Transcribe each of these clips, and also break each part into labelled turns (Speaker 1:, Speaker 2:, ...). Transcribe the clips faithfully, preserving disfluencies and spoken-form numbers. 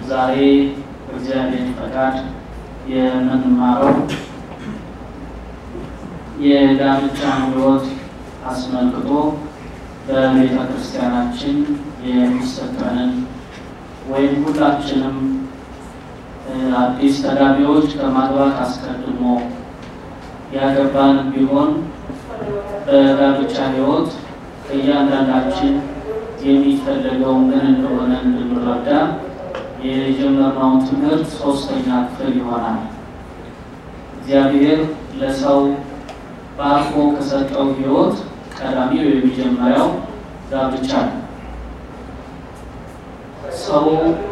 Speaker 1: ዛሬ እግዚአብሔር ፈቃድ የምንማረው የጋብቻን ሕይወት አስመልክቶ በቤተ ክርስቲያናችን የሚሰጠንን ወይም ሁላችንም አዲስ ተጋቢዎች ከማግባት አስቀድሞ ያገባን ቢሆን በጋብቻ ሕይወት እያንዳንዳችን የሚፈለገው ምን እንደሆነ እንድንረዳ የጀመርነው ትምህርት ሶስተኛ ክፍል ይሆናል። እግዚአብሔር ለሰው ባርኮ ከሰጠው ሕይወት ቀዳሚው የሚጀምረው ጋብቻ ነው። ሰው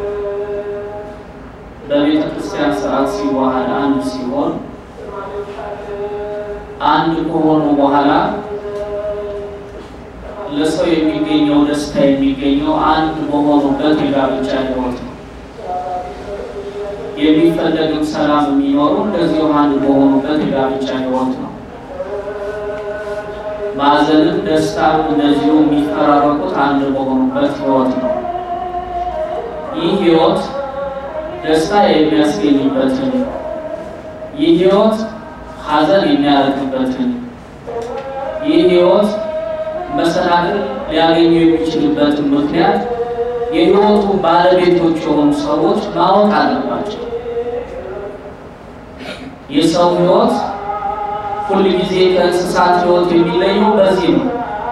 Speaker 1: በቤተ ክርስቲያን ሥርዓት ሲዋሃድ አንድ ሲሆን አንድ ከሆኑ በኋላ ለሰው የሚገኘው ደስታ የሚገኘው አንድ በሆኑበት የጋብቻ ሕይወት ነው። የሚፈለግም ሰላም የሚኖሩ እንደዚሁ አንድ በሆኑበት የጋብቻ ሕይወት ነው። ማዘንም ደስታም እንደዚሁ የሚፈራረቁት አንድ በሆኑበት ሕይወት ነው። ይህ ሕይወት ደስታ የሚያስገኝበትን፣ ይህ ሕይወት ሐዘን የሚያደርግበትን፣ ይህ ሕይወት መሰናክል ሊያገኙ የሚችልበትን ምክንያት የሕይወቱ ባለቤቶች የሆኑ ሰዎች ማወቅ አለባቸው። የሰው ሕይወት ሁል ጊዜ ከእንስሳት ሕይወት የሚለየው በዚህ ነው።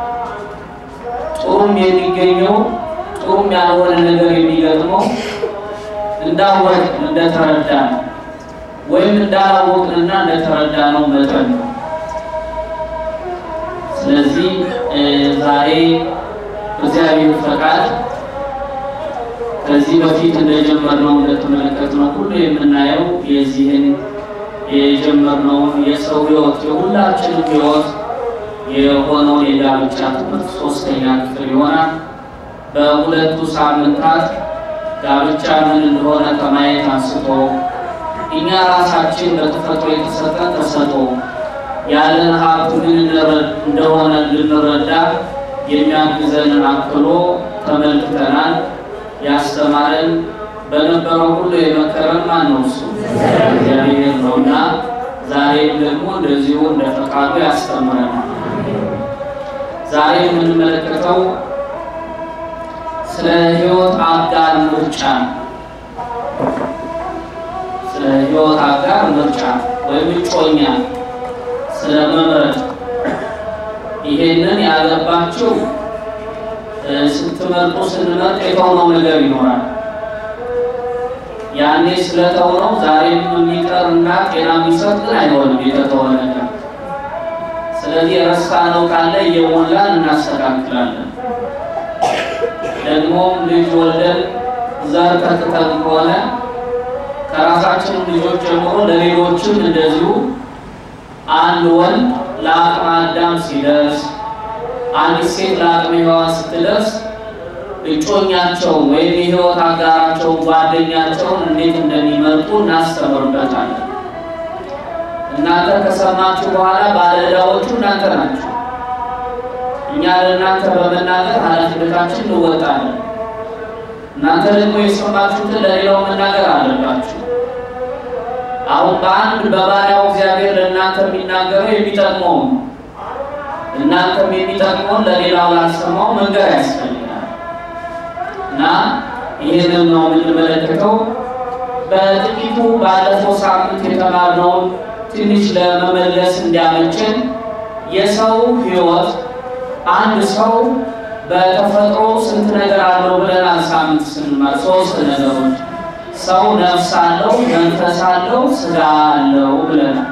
Speaker 1: ጥሩም የሚገኘው ጥሩም ያልሆነ ነገር የሚገጥመው እንዳወቅን እንደተረዳን ወይም እንዳላወቅንና እንደተረዳነው መጠን ነው። ስለዚህ ዛሬ እግዚአብሔር ፈቃድ ከዚህ በፊት እንደጀመርነው እንደተመለከትነው ሁሉ የምናየው የዚህን የጀመርነውን የሰው ሕይወት የሁላችንም ሕይወት የሆነው የጋብቻ ትምህርት ሶስተኛ ክፍል ይሆናል። በሁለቱ ሳምንታት ጋብቻ ምን እንደሆነ ከማየት አንስቶ እኛ ራሳችን በተፈጥሮ የተሰጠን ተሰጥቶ ያለን ሀብት ምን እንደሆነ ልንረዳ የሚያግዘንን አክሎ ተመልክተናል። ያስተማረን በነበረው ሁሉ የመከረን ማን ነው? እሱ እግዚአብሔር ነውና ዛሬም ደግሞ እንደዚሁ እንደ ፈቃዱ ያስተምረናል። ዛሬ የምንመለከተው ስለ ሕይወት አጋር ምርጫ ስለ ሕይወት አጋር ምርጫ ወይም እጮኛ ስለ መምረጥ። ይሄንን ያገባችሁ ስትመርጡ ስንመርጥ የተውነው ነገር ይኖራል። ያኔ ስለተውነው ዛሬም የሚቀርና ጤና የሚሰጥ ግን አይሆንም የተተወ ነገር። ስለዚህ የረሳነው ካለ እየሞላን እናስተካክላለን። ደግሞ ልጅ ወልደን ዘር ተክተን ከሆነ ከራሳችንም ልጆች ጀምሮ ለሌሎችም እንደዚሁ አንድ ወንድ ለአቅመ አዳም ሲደርስ አንዲት ሴት ለአቅመ ሔዋን ስትደርስ እጮኛቸው ወይም የሕይወት አጋራቸው ጓደኛቸውን እንዴት እንደሚመርጡ እናስተምርበታለን። እናንተ ከሰማችሁ በኋላ ባለዕዳዎቹ እናንተ ናችሁ። እኛ ለእናንተ በመናገር ኃላፊነታችን እንወጣለን። እናንተ ደግሞ የሰማችሁትን ለሌላው መናገር አለባችሁ። አሁን በአንድ በባሪያው እግዚአብሔር ለእናንተ የሚናገረው የሚጠቅመው ነው። እናንተም የሚጠቅመውን ለሌላው ላልሰማው መንገር ያስፈልጋል እና ይህንን ነው የምንመለከተው። በጥቂቱ ባለፈው ሳምንት የተማርነውን ትንሽ ለመመለስ እንዲያመችን የሰው ሕይወት አንድ ሰው በተፈጥሮ ስንት ነገር አለው ብለናል። ሳምንት ስንማር ሶስት ነገሮች ሰው ነፍስ አለው፣ መንፈስ አለው፣ ሥጋ አለው ብለናል።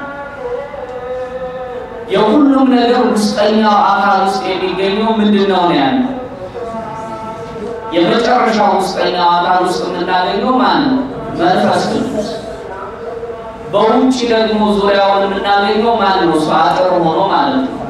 Speaker 1: የሁሉም ነገር ውስጠኛው አካል ውስጥ የሚገኘው ምንድነው ነው ያለው? የመጨረሻው ውስጠኛው አካል ውስጥ የምናገኘው ማን ነው? መንፈስ ቅዱስ። በውጭ ደግሞ ዙሪያውን የምናገኘው ማን ነው? እሱ አጥር ሆኖ ማለት ነው።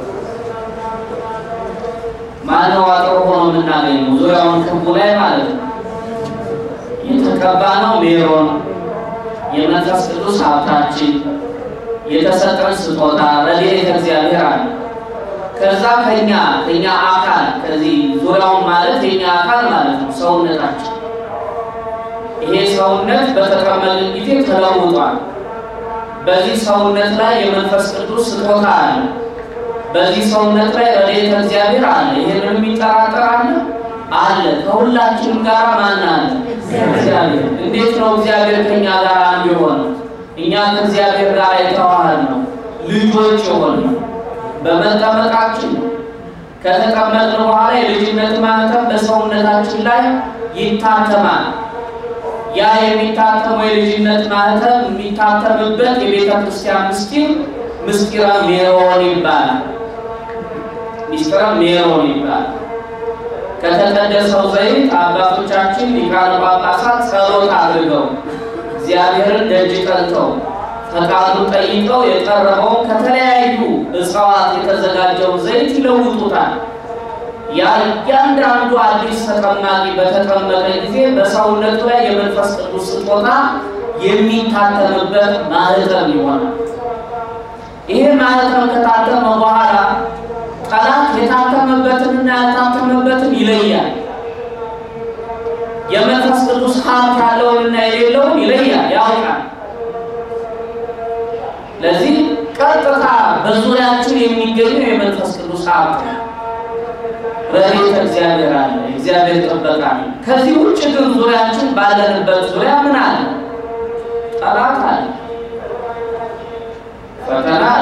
Speaker 1: ማን ነው አጥር ሆኖ የምናገኘው? ዙሪያውን ክቡ ላይ ማለት ነው የተቀባ ነው ሜሮን፣ የመንፈስ ቅዱስ ሀብታችን፣ የተሰጠን ስጦታ ረድኤተ እግዚአብሔር አለ። ከዛ ከኛ ከኛ አካል ከዚህ ዙሪያውን ማለት የኛ አካል ማለት ነው ሰውነታችን ይሄ ሰውነት በተቀመጠ ጊዜ ተለውጧል። በዚህ ሰውነት ላይ የመንፈስ ቅዱስ ስጦታ አለ። በዚህ ሰውነት ላይ ረድኤተ እግዚአብሔር አለ። ይሄንን የሚጠራጠር አለ አለ። ከሁላችንም ጋር ማን አለ? እግዚአብሔር። እንዴት ነው እግዚአብሔር ከኛ ጋር አንድ የሆነው? እኛ ከእግዚአብሔር ጋር የተዋሃድነው ልጆች የሆነው በመጠመቃችን ነው። ከተቀመጥን በኋላ የልጅነት ማህተም በሰውነታችን ላይ ይታተማል። ያ የሚታተመው የልጅነት ማህተም የሚታተምበት የቤተ ክርስቲያን ምስጢር ምስጢረ ሜሮን ይባላል። ምስጢረ ሜሮን ይባላል። ከተቀደሰው ዘይት አባቶቻችን ሊቃነ ጳጳሳት ጸሎት አድርገው እግዚአብሔርን ደጅ ጠንተው ፈቃዱን ጠይቀው የቀረበው ከተለያዩ እጽዋት የተዘጋጀው ዘይት ይለውጡታል። ያ እያንዳንዱ አዲስ ተቀማቂ በተቀመጠ ጊዜ በሰውነቱ ላይ የመንፈስ ቅዱስ ስጦታ የሚታተምበት ማህተም ይሆናል። ይሄ ማህተም ከታተመ በኋላ ጠላት የታተመበትንና ያልታተመበትን ይለያል። የመንፈስ ቅዱስ ሀብት ያለውንና የሌለውን ይለያል፣ ያውቃል። ለዚህ ቀጥታ በዙሪያችን የሚገኘው የመንፈስ ቅዱስ ሀብት ረድኤተ እግዚአብሔር አለ፣ እግዚአብሔር ጥበቃ አለ። ከዚህ ውጭ ግን ዙሪያችን ባለንበት ዙሪያ ምን አለ? ጠላት አለ፣ ፈተና አለ።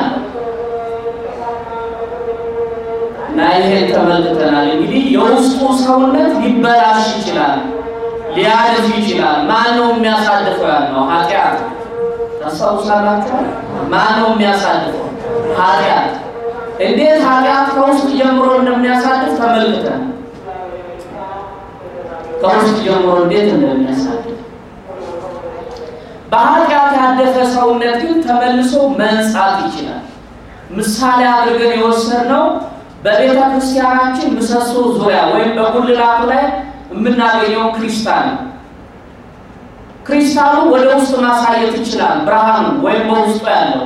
Speaker 1: እና ይሄን ተመልክተናል። እንግዲህ የውስጡ ሰውነት ሊበላሽ ይችላል፣ ሊያድፍ ይችላል። ማን ነው የሚያሳድፈው? ያለው ኃጢአት። ታስታውሳላችሁ? ማን ነው የሚያሳድፈው? ኃጢአት። እንዴት ኃጢአት ከውስጥ ጀምሮ እንደሚያሳድፍ ተመልክተን ከውስጥ ጀምሮ እንዴት እንደሚያሳድፍ። በኃጢአት ያደፈ ሰውነት ግን ተመልሶ መንጻት ይችላል። ምሳሌ አድርገን የወሰድነው በቤተ ክርስቲያናችን ምሰሶ ዙሪያ ወይም በጉልላቱ ላይ የምናገኘው ክሪስታል ክሪስታሉ ወደ ውስጥ ማሳየት ይችላል ብርሃኑ ወይም በውስጡ ያለው።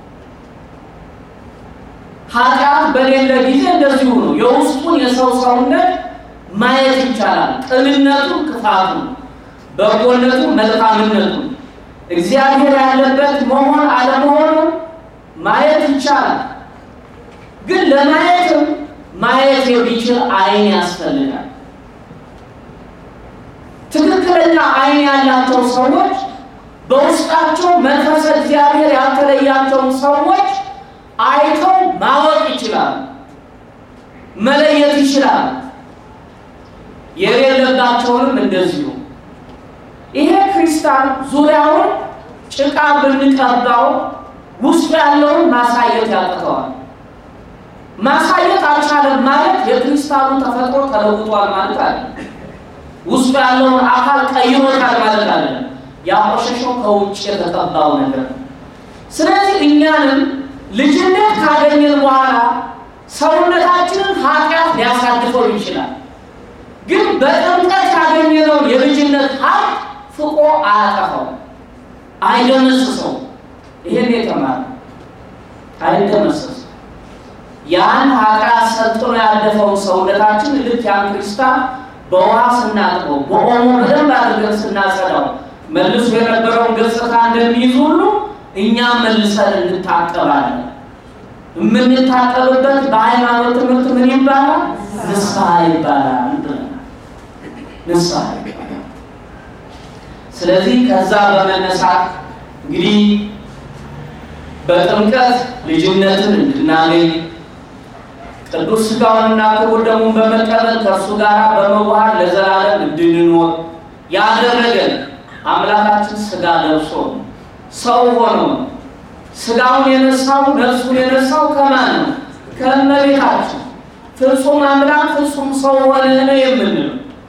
Speaker 1: ኃጢአት በሌለ ጊዜ እንደዚሁ ነው። የውስጡን የሰው ሰውነት ማየት ይቻላል። ቅንነቱን፣ ክፋቱን፣ በጎነቱን፣ መልካምነቱን፣ እግዚአብሔር ያለበት መሆን አለመሆኑን ማየት ይቻላል። ግን ለማየትም ማየት የሚችል አይን ያስፈልጋል። ትክክለኛ አይን ያላቸው ሰዎች በውስጣቸው መንፈስ እግዚአብሔር ያልተለያቸው ሰዎች አይተው ማወቅ ይችላል፣ መለየት ይችላል። የሌለባቸውንም እንደዚሁ። ይሄ ክሪስታል ዙሪያውን ጭቃ ብንቀባው ውስጡ ያለውን ማሳየት ያቅተዋል። ማሳየት አልቻለም ማለት የክሪስታሉ ተፈጥሮ ተለውጧል ማለት አይደለም። ውስጡ ያለውን አካል ቀይሮታል ማለት አይደለም። ያቆሸሸው ከውጭ የተቀባው ነገር። ስለዚህ እኛንም ልጅነት ካገኘን በኋላ ሰውነታችንን ኃጢአት ሊያሳድፈው ይችላል። ግን በጥምቀት ያገኘነውን የልጅነት ሀብት ፍቆ አያጠፋው፣ አይደመስሰው። ይሄን የተማረ አይደመስሰው። ያን ኃጢአት ሰጥቶ ያደፈውን ሰውነታችን ልክ ያን ክሪስታል በውሃ ስናጥበው በኦሞ በደንብ አድርገን ስናጸዳው መልሶ የነበረውን ገጽታ እንደሚይዝ ሁሉ እኛም መልሰን እንታጠባለን። የምንታጠብበት በሃይማኖት ትምህርት ምን ይባላል? ንስሐ ይባላል። ንስሐ። ስለዚህ ከዛ በመነሳት እንግዲህ በጥምቀት ልጅነትን እንድናገኝ ቅዱስ ሥጋውንና ክቡር ደሙን በመቀበል ከእርሱ ጋር በመዋሃድ ለዘላለም እንድንኖር ያደረገን አምላካችን ሥጋ ለብሶ ሰው ሆኖ ሥጋውን የነሳው ነፍሱን የነሳው ከማን ነው? ከእመቤታችን። ፍጹም አምላክ ፍጹም ሰው ሆነ ነው የምንለው።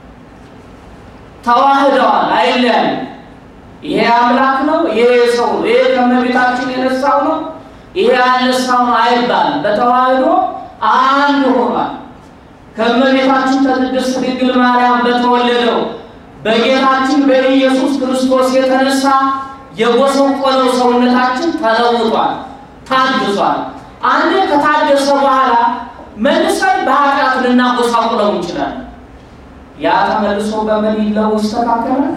Speaker 1: ተዋህደዋል፣ አይለያዩ። ይሄ አምላክ ነው፣ ይሄ ሰው ነው፣ ይሄ ከእመቤታችን የነሳው ነው፣ ይሄ ያነሳው ነው አይባልም። በተዋህዶ አንድ ሆኗል። ከእመቤታችን ከቅድስት ድንግል ማርያም በተወለደው በጌታችን በኢየሱስ ክርስቶስ የተነሳ የጎሰቆለው ሰውነታችን ተለውጧል፣ ታድሷል። አንዴ ከታደሰ በኋላ መልሰን በኃጢአት ልናጎሳቁለው እንችላለን። ያ ተመልሶ በምን ይለው ይስተካከላል?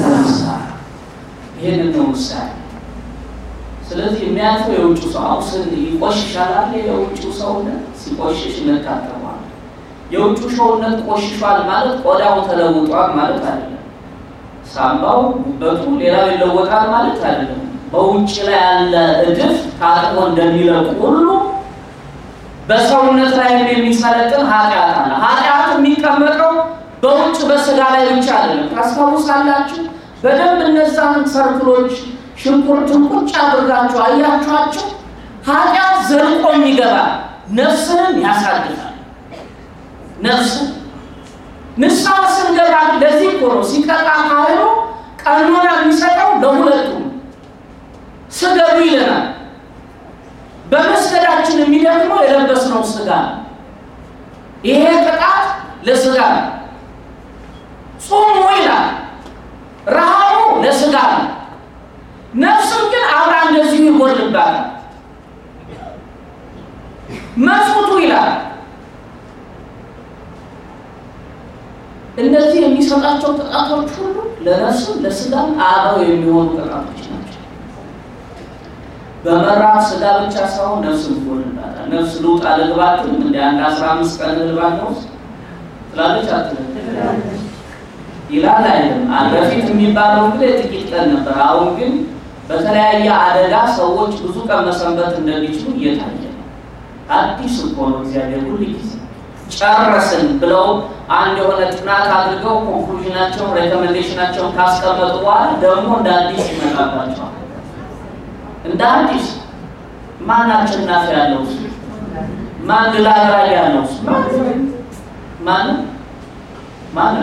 Speaker 1: ይሄንን ነው ውሳኔ። ስለዚህ የሚያልፈው የውጭ ሰው አውስን ይቆሽሻል። የውጭ ሰውነት ሲቆሽሽ እንካተማል። የውጭ ሰውነት ቆሽሿል ማለት ቆዳው ተለውጧል ማለት አይደለም። ሳምባው ጉበቱ ሌላው ይለወጣል ማለት አይደለም። በውጭ ላይ ያለ እድፍ ታጥቦ እንደሚለቅ ሁሉ በሰውነት ላይ የሚሰለጥን ኃጢአት አለ። ኃጢአት የሚቀመጠው በውጭ በስጋ ላይ ብቻ አይደለም። ታስታውሳላችሁ? በደንብ እነዛን ሰርክሎች ሽንኩርቱን ቁጭ አድርጋችሁ አያችኋቸው? ኃጢአት ዘልቆ ይገባል፣ ነፍስንም ያሳድፋል። ነፍስ ንስሐ ስንገባ ለዚህ እኮ ነው ሲቀጣ ካህኑ ቀኖና የሚሰጠው ለሁለቱም ስገዱ ይለናል። በመስገዳችን የሚደግመው የለበስነው ስጋ ይሄ ቅጣት ለስጋ ጾሙ ይላል፣ ረሃቡ ለስጋ ነፍስም ግን አብራ እንደዚሁ ይጎልባታል። መስዋዕቱ ይላል። እነዚህ የሚሰጣቸው ቅጣቶች ሁሉ ለነፍስም ለስጋም አብረው የሚሆኑ ቅጣቶች ናቸው። በመራብ ስጋ ብቻ ሳይሆን ነፍስም ይጎልባታል። ነፍስ ልውጣ ልግባት እንደ አንድ አስራ አምስት ቀን ልግባት ነው ትላለች አትልም ይላል አይደለም። በፊት የሚባለው እንግዲህ ጥቂት ቀን ነበር። አሁን ግን በተለያየ አደጋ ሰዎች ብዙ ቀን መሰንበት እንደሚችሉ እየታየ ነው። አዲስ እኮ ነው እግዚአብሔር ሁሉ ጊዜ ጨረስን ብለው አንድ የሆነ ጥናት አድርገው ኮንክሉዥናቸውን ሬኮሜንዴሽናቸውን ካስቀመጡ በኋላ ደግሞ እንደ አዲስ ይመጣባቸዋል። እንደ አዲስ ማን አሸናፊ ያለው? ማን ላድራጊ ያለው? ማን ማን?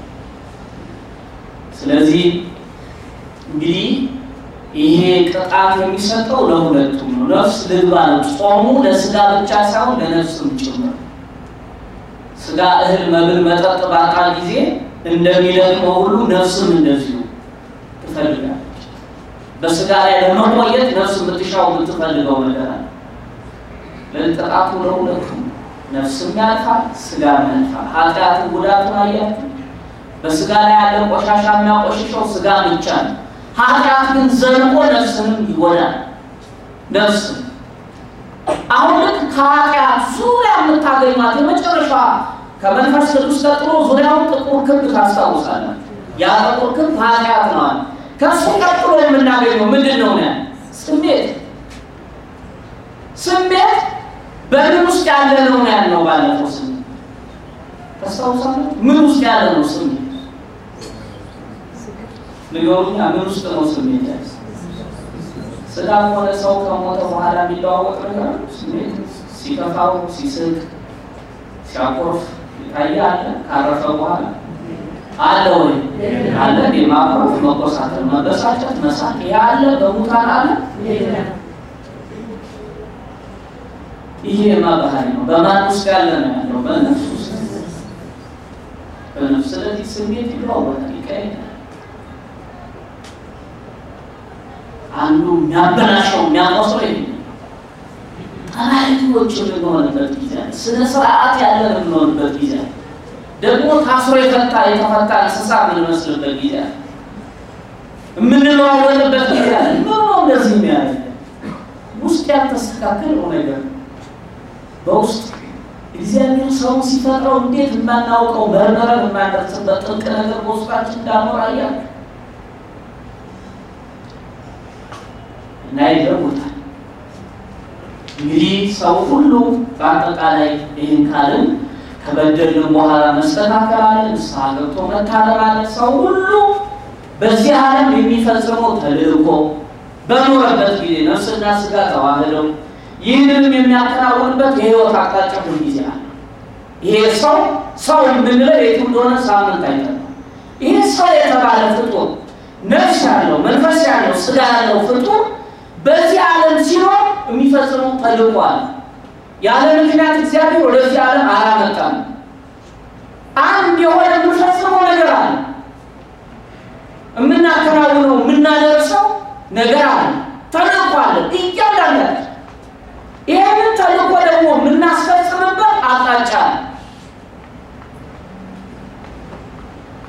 Speaker 1: ስለዚህ እንግዲህ ይሄ ቅጣት የሚሰጠው ለሁለቱም ነው። ነፍስ ልግባ ነው። ጾሙ ለስጋ ብቻ ሳይሆን ለነፍስም ጭምር። ስጋ እህል መብል መጠጥ ባጣ ጊዜ እንደሚለቅመው ሁሉ ነፍስም እንደዚሁ ትፈልጋለች። በስጋ ላይ ለመቆየት ነፍስ የምትሻው የምትፈልገው ነገር አለ። ለቅጣቱ ለሁለቱም ነፍስም ያልፋል፣ ስጋም ያልፋል። ኃጢአት ጉዳቱን አያችሁ። በስጋ ላይ ያለ ቆሻሻ የሚያቆሽሸው ስጋ ብቻ ነው። ኃጢአት ግን ዘልቆ ነፍስንም ይጎዳል። ነፍስ አሁን ልክ ከኃጢአት ዙሪያ የምታገኟት የመጨረሻ ከመንፈስ ቅዱስ ቀጥሎ ዙሪያውን ጥቁር ክብ ታስታውሳላችሁ። ያ ጥቁር ክብ ኃጢአት ነው። ከሱ ቀጥሎ የምናገኘው ምንድን ነው? ስሜት። ስሜት በምን ውስጥ ያለ ነው ያለው? ባለፈው ስሜት ታስታውሳላችሁ? ምን ውስጥ ያለ ነው ስሜት? ንገሩኛ፣ ምን ውስጥ ነው ስሜት? ስጋ ሆነ ሰው ከሞተ በኋላ የሚለዋወጥ ነገር ስሜት ሲከፋው፣ ሲስቅ፣ ሲያኮርፍ ይታያል። ካረፈ በኋላ አለ ወይ? አለ። ማኮርፍ፣ መቆሳተር፣ መበሳጨት፣ መሳቅ ያለ በሙታን አለ። ይሄ ማባህሪ ነው። በማን ውስጥ ያለ ነው ያለው? በነፍስ ውስጥ። በነፍስ ስለዚህ ስሜት ይለዋወጣል፣ ይቀየራል። አንዱ የሚያበላሸው የሚያቆስለው ይሄ ጠላቶች የምንሆንበት ጊዜ ስነ ስርዓት ያለን የምንሆንበት ጊዜ ደግሞ ታስሮ የፈታ የተፈታ እንስሳ የምንመስልበት ጊዜ የምንለዋወጥበት ጊዜ ነው። እንደዚህ የሚያደርግ ውስጥ ያልተስተካከለው ነገር በውስጥ እግዚአብሔር ሰውን ሲፈጥረው እንዴት የማናውቀው መርመረን የማንደርስበት ጥልቅ ነገር በውስጣችን እንዳኖር አያል ላይ ይለውጣል። እንግዲህ ሰው ሁሉ በአጠቃላይ ይህን ካልን ከበደልን በኋላ መስተካከል አለ፣ ንስሐ ገብቶ መታረም አለ። ሰው ሁሉ በዚህ ዓለም የሚፈጽመው ተልእኮ በኖረበት ጊዜ ነፍስና ስጋ ተዋህደው ይህንንም የሚያከናውንበት የህይወት አቅጣጫ ሁሉ ጊዜ አለ። ይሄ ሰው ሰው የምንለው የቱ እንደሆነ ሳምንት አይተናል። ይሄ ሰው የተባለ ፍጡር ነፍስ ያለው መንፈስ ያለው ስጋ ያለው ፍጡር በዚህ ዓለም ሲኖር የሚፈጽመው ተልእኮ አለ። ያለ ምክንያት እግዚአብሔር ወደዚህ ዓለም አላመጣም። አንድ የሆነ የምንፈጽመው ነገር አለ፣ የምናከናውነው የምናደርሰው ነገር አለ፣ ተልእኮ አለ እያንዳንዳችን። ይህንን ተልእኮ ደግሞ የምናስፈጽምበት አቅጣጫ አለ።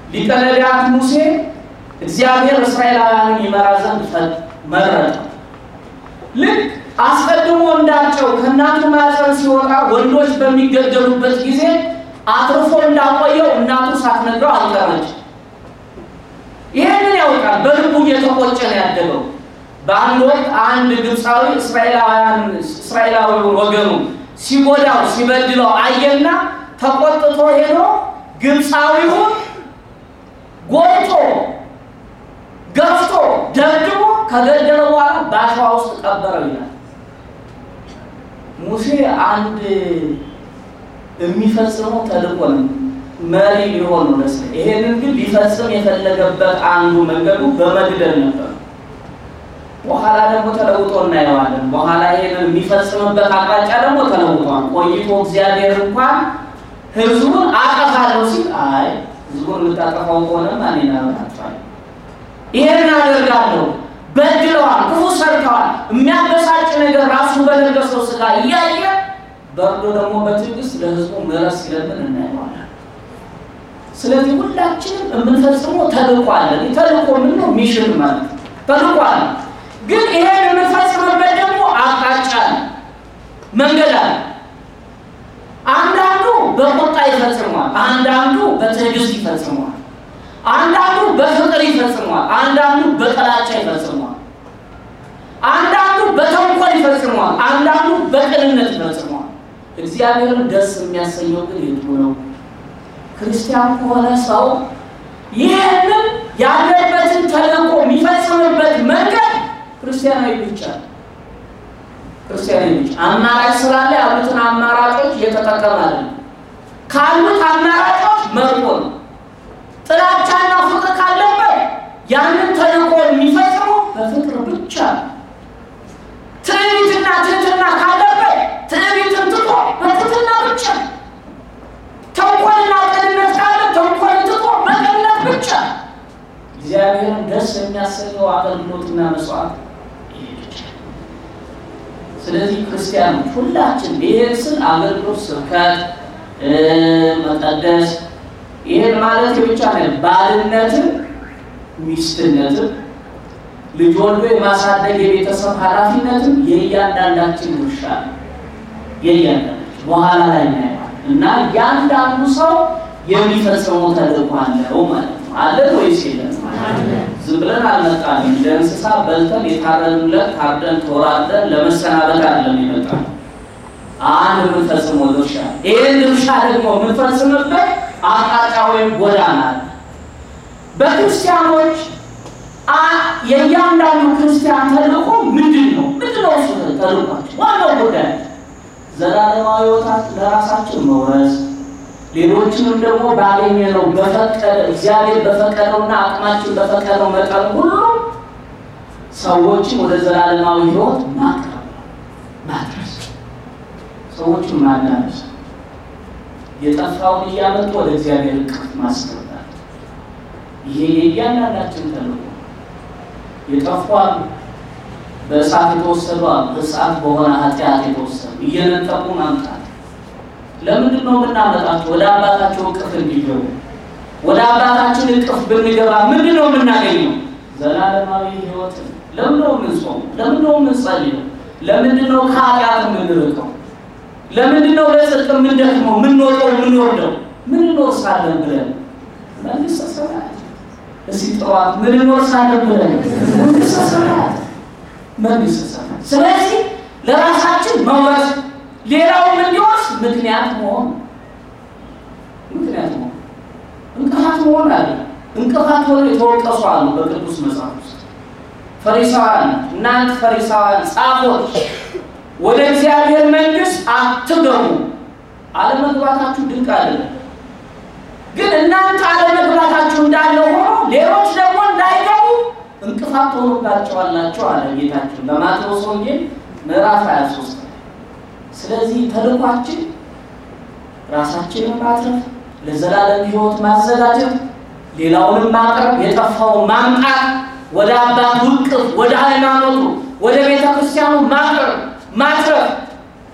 Speaker 1: ሊቀ ነቢያት ሙሴ እግዚአብሔር እስራኤላውያንን ይመራ ዘንድ መረጠ። ልክ አስቀድሞ እንዳቸው ከእናቱ ማኅፀን ሲወጣ ወንዶች በሚገደሉበት ጊዜ አትርፎ እንዳቆየው እናቱ ሳትነግረው አልቀረች። ይሄንን ያውቃል። በልቡ እየተቆጨ ነው ያደገው። በአንድ ወቅት አንድ ግብፃዊ እስራኤላውያን እስራኤላዊውን ወገኑ ሲጎዳው ሲበድለው አየና ተቆጥቶ ሄዶ ግብፃዊውን ጎልቶ ገፍቶ ደብድቦ ከገደለ በኋላ ባሻዋ ውስጥ ቀበረው ይላል። ሙሴ አንድ የሚፈጽመው ተልእኮ ነው፣ መሪ ሊሆን ነው ለእስራኤል። ይሄንን ግን ሊፈጽም የፈለገበት አንዱ መንገዱ በመግደል ነበር። በኋላ ደግሞ ተለውጦ እናየዋለን። በኋላ ይሄንን የሚፈጽምበት አቅጣጫ ደግሞ ተለውጧል። ቆይቶ እግዚአብሔር እንኳን ሕዝቡን አጠፋለሁ ሲል አይ ሕዝቡን የምታጠፋው ከሆነ ማን ይናገራቸዋል? ይሄን አደርጋለሁ፣ በድለዋል፣ ክፉ ሰርተዋል፣ የሚያበሳጭ ነገር ራሱ በለበሰው ሥጋ እያየ በርዶ ደግሞ በትዕግስት ለሕዝቡ ምሕረት ሲለምን እናየዋለን። ስለዚህ ሁላችንም የምንፈጽመው ተልእኮ አለን። ተልእኮ ምን ነው? ሚሽን ማለት ተልእኮ አለ። ግን ይሄን የምንፈጽምበት ደግሞ አቅጣጫ መንገድ አለ። አንዳንዱ በቁጣ ይፈጽመዋል፣ አንዳንዱ በትዕግስት ይፈጽመዋል፣ አንዳንዱ በፍቅር ይፈጽመዋል፣ አንዳንዱ በጥላቻ ይፈጽመዋል፣ አንዳንዱ በተንኮል ይፈጽመዋል፣ አንዳንዱ በቅንነት ይፈጽመዋል። እግዚአብሔርን ደስ የሚያሰኘው ግን የቱ ነው? ክርስቲያን ከሆነ ሰው ይህንን ያለበትን ተልእኮ የሚፈጽምበት መንገድ ክርስቲያናዊ ብቻ ክርስቲያናዊ ብቻ አማራጭ ስላለ ያሉትን አማራጮች እየተጠቀመ አይደለም። ካሉት አማራጮች መርጦ ነው። ጥላቻና ፍቅር ካለበት ያንን ተልእኮ የሚፈጽመው በፍቅር ብቻ ነው። ትዕቢትና ትህትና ካለበት ትዕቢትን ትቶ በትህትና ብቻ፣ ተንኮልና ቅንነት ካለ ተንኮልን ትቶ በቅንነት ብቻ እግዚአብሔርን ደስ የሚያሰኘው አገልግሎትና መስዋዕት ይሄ ብቻ። ስለዚህ ክርስቲያኖች ሁላችን ይሄን ስል አገልግሎት፣ ስብከት፣ መቀደስ ይሄን ማለት ብቻ ነው። ባልነትን፣ ሚስትነትን፣ ልጅ ወልዶ የማሳደግ የቤተሰብ ኃላፊነትን የእያንዳንዳችን ድርሻ ነው። የእያንዳንዳችን በኋላ ላይ ነው እና እያንዳንዱ ሰው የሚፈጽመው ተልእኮ አለው ማለት ነው። አለ ወይስ የለም? ዝም ብለን አልመጣንም። እንደ እንስሳ በልተን የታረንለት ታርደን ተወራርደን ለመሰናበት አይደለም የመጣነው። አንድ የምንፈጽመው ድርሻ፣ ይሄን ድርሻ ደግሞ የምንፈጽምበት አቅጣጫ ወይም ጎዳና አለ። በክርስቲያኖች የእያንዳንዱ ክርስቲያን ተልእኮ ምንድን ነው? ምንድን ነው እሱ ተልእኳችን? ዋናው ጉዳይ ዘላለማዊ ሕይወት ለራሳችን መውረስ፣ ሌሎችንም ደግሞ ባገኘነው በፈቀደ እግዚአብሔር በፈቀደውና አቅማችን በፈቀደው መጠን ሁሉ ሰዎችን ወደ ዘላለማዊ ሕይወት ማቅረብ ማድረስ፣ ሰዎችን ማዳረስ፣ የጠፋውን እያመጡ ወደ እግዚአብሔር እቅፍ ማስገባት። ይሄ የእያንዳንዳችን ተልእኮ። የጠፋን በእሳት የተወሰዱ በእሳት በሆነ ኃጢአት የተወሰዱ እየነጠቁ ማምጣት። ለምንድን ነው የምናመጣቸው? ወደ አባታቸው እቅፍ እንዲገቡ። ወደ አባታችን እቅፍ ብንገባ ምንድን ነው የምናገኘው? ዘላለማዊ ሕይወትን። ለምን ነው የምንጾመው? ለምን ነው የምንጸልየው? ለምንድን ነው ከኃጢአት የምንርቀው? ለምንድን ነው ለጽድቅ የምንደክመው የምንወጣው የምንወርደው? ምን እንወርሳለን ብለን መንግሥተ ሰማያት። እስኪ ጠዋት ምን እንወርሳለን ብለን መንግሥተ ሰማያት፣ መንግሥተ ሰማያት። ስለዚህ ለራሳችን መውረስ፣ ሌላውም እንዲወርስ ምክንያት መሆን ምክንያት መሆን እንቅፋት መሆን አለ። እንቅፋት ሆነው የተወቀሱ አሉ በቅዱስ መጽሐፍ ውስጥ። ፈሪሳውያን፣ እናንተ ፈሪሳውያን ጻፎች ወደ እግዚአብሔር መንግሥት አትገቡ። አለመግባታችሁ ድንቅ አይደለም፣ ግን እናንተ አለመግባታችሁ እንዳለ ሆኖ ሌሎች ደግሞ እንዳይገቡ እንቅፋት ሆኖባቸዋላችሁ አለ ጌታችን በማቴዎስ ወንጌል ምዕራፍ ሃያ ሦስት። ስለዚህ ተልኳችን ራሳችንን ማትረፍ፣ ለዘላለም ሕይወት ማዘጋጀት፣ ሌላውንም ማቅረብ፣ የጠፋውን ማምጣት፣ ወደ አባቱ እቅፍ፣ ወደ ሃይማኖቱ፣ ወደ ቤተ ክርስቲያኑ ማቅረብ ማትረፍ፣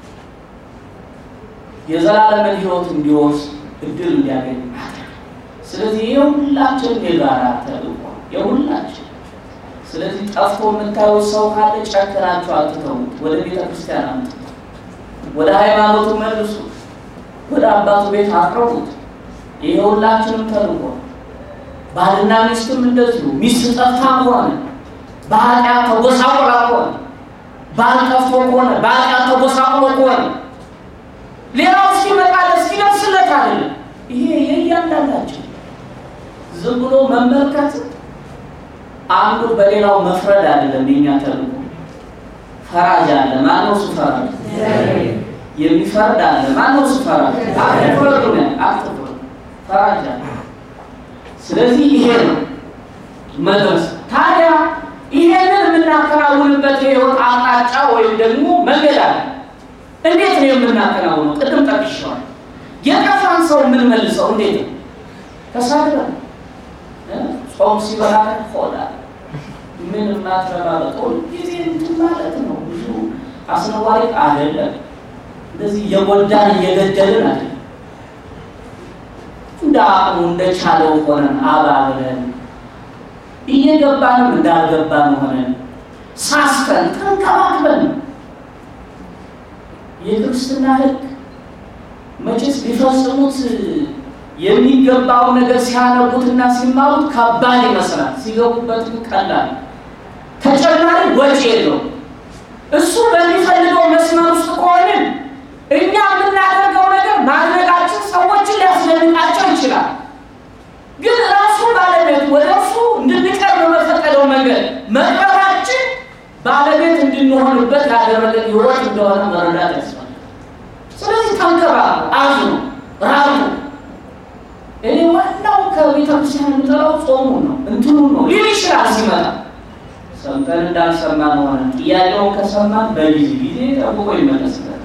Speaker 1: የዘላለምን ሕይወት እንዲወርስ እድል እንዲያገኝ ማድረግ። ስለዚህ የሁላችን የጋራ ተልእኮ የሁላችን። ስለዚህ ጠፍቶ የምታዩት ሰው ካለ ጨክናችሁ አትተውት። ወደ ቤተ ክርስቲያን አምጡ፣ ወደ ሃይማኖቱ መልሱ፣ ወደ አባቱ ቤት አቅርቡት። ይሄ ሁላችንም ተልእኮ። ባልና ሚስትም እንደዚሁ ሚስት ጠፍታ ከሆነ በኃጢአት ተጎሳቁላ ከሆነ ባል ጠፍቶ ከሆነ በኃጢአት ተጎሳቁሎ ከሆነ ሌላው ሲመጣ ሲደርስለት አይደለም። ይሄ የእያንዳንዳችን ዝም ብሎ መመልከት አንዱ በሌላው መፍረድ አይደለም። የኛ ተልእኮ ፈራጅ አለ። ማነው እሱ ፈራጅ? የሚፈርድ አለ። ማነው እሱ ፈራጅ? አትፍረዱ ነው፣ አትፍረዱ፣ ፈራጅ አለ። ስለዚህ ይሄ ነው መድረስ። ታዲያ ይሄንን የምናከናውንበት የህይወት አቅጣጫ ወይም ደግሞ መንገድ አለ። እንዴት ነው የምናከናውነው? ቅድም ጠቅሼዋለሁ። የጠፋን ሰው የምንመልሰው እንዴት ነው? ተሳድበን ጾም ሲበላ ሆዳ ምን ማትረባበት ጊዜ እንትን ማለት ነው። ብዙ አስነዋሪ አይደለም። እንደዚህ የጎዳን እየገደልን አይደለም። እንዳው እንደቻለው ሆነን አባብለን እየገባንም እንዳልገባን ሆነን ሳስተን ተንከባክበን የክርስትና ሕግ መቼስ ሊፈጽሙት የሚገባው ነገር ሲያነቡትና ሲማሩት ከባድ ይመስላል። ሲገቡበት ቀላል ተጨማሪ ወጪ የለው። እሱ በሚፈልገው መስመር ውስጥ ከሆነን እኛ የምናደርገው ነገር ማድረጋችን ሰዎችን ሊያስደንቃቸው ይችላል። ግን ራሱ ባለቤት ወደ እሱ እንድንቀርብ በፈቀደው መንገድ መቅረባችን ባለቤት እንድንሆንበት ያደረገን ሕይወት እንደሆነ መረዳት ያስፈልጋል። ስለዚህ ተንከባከቡ፣ አዝኑ፣ ራሩ። እኔ ዋናው ከቤተክርስቲያን የምጠላው ጾሙን ነው እንትኑን ነው ሊል ይችላል። ሲመጣ ሰምተን እንዳልሰማን ሆነ ጥያቄውን ከሰማን በጊዜ ጊዜ ጠብቆ ይመለስበታል።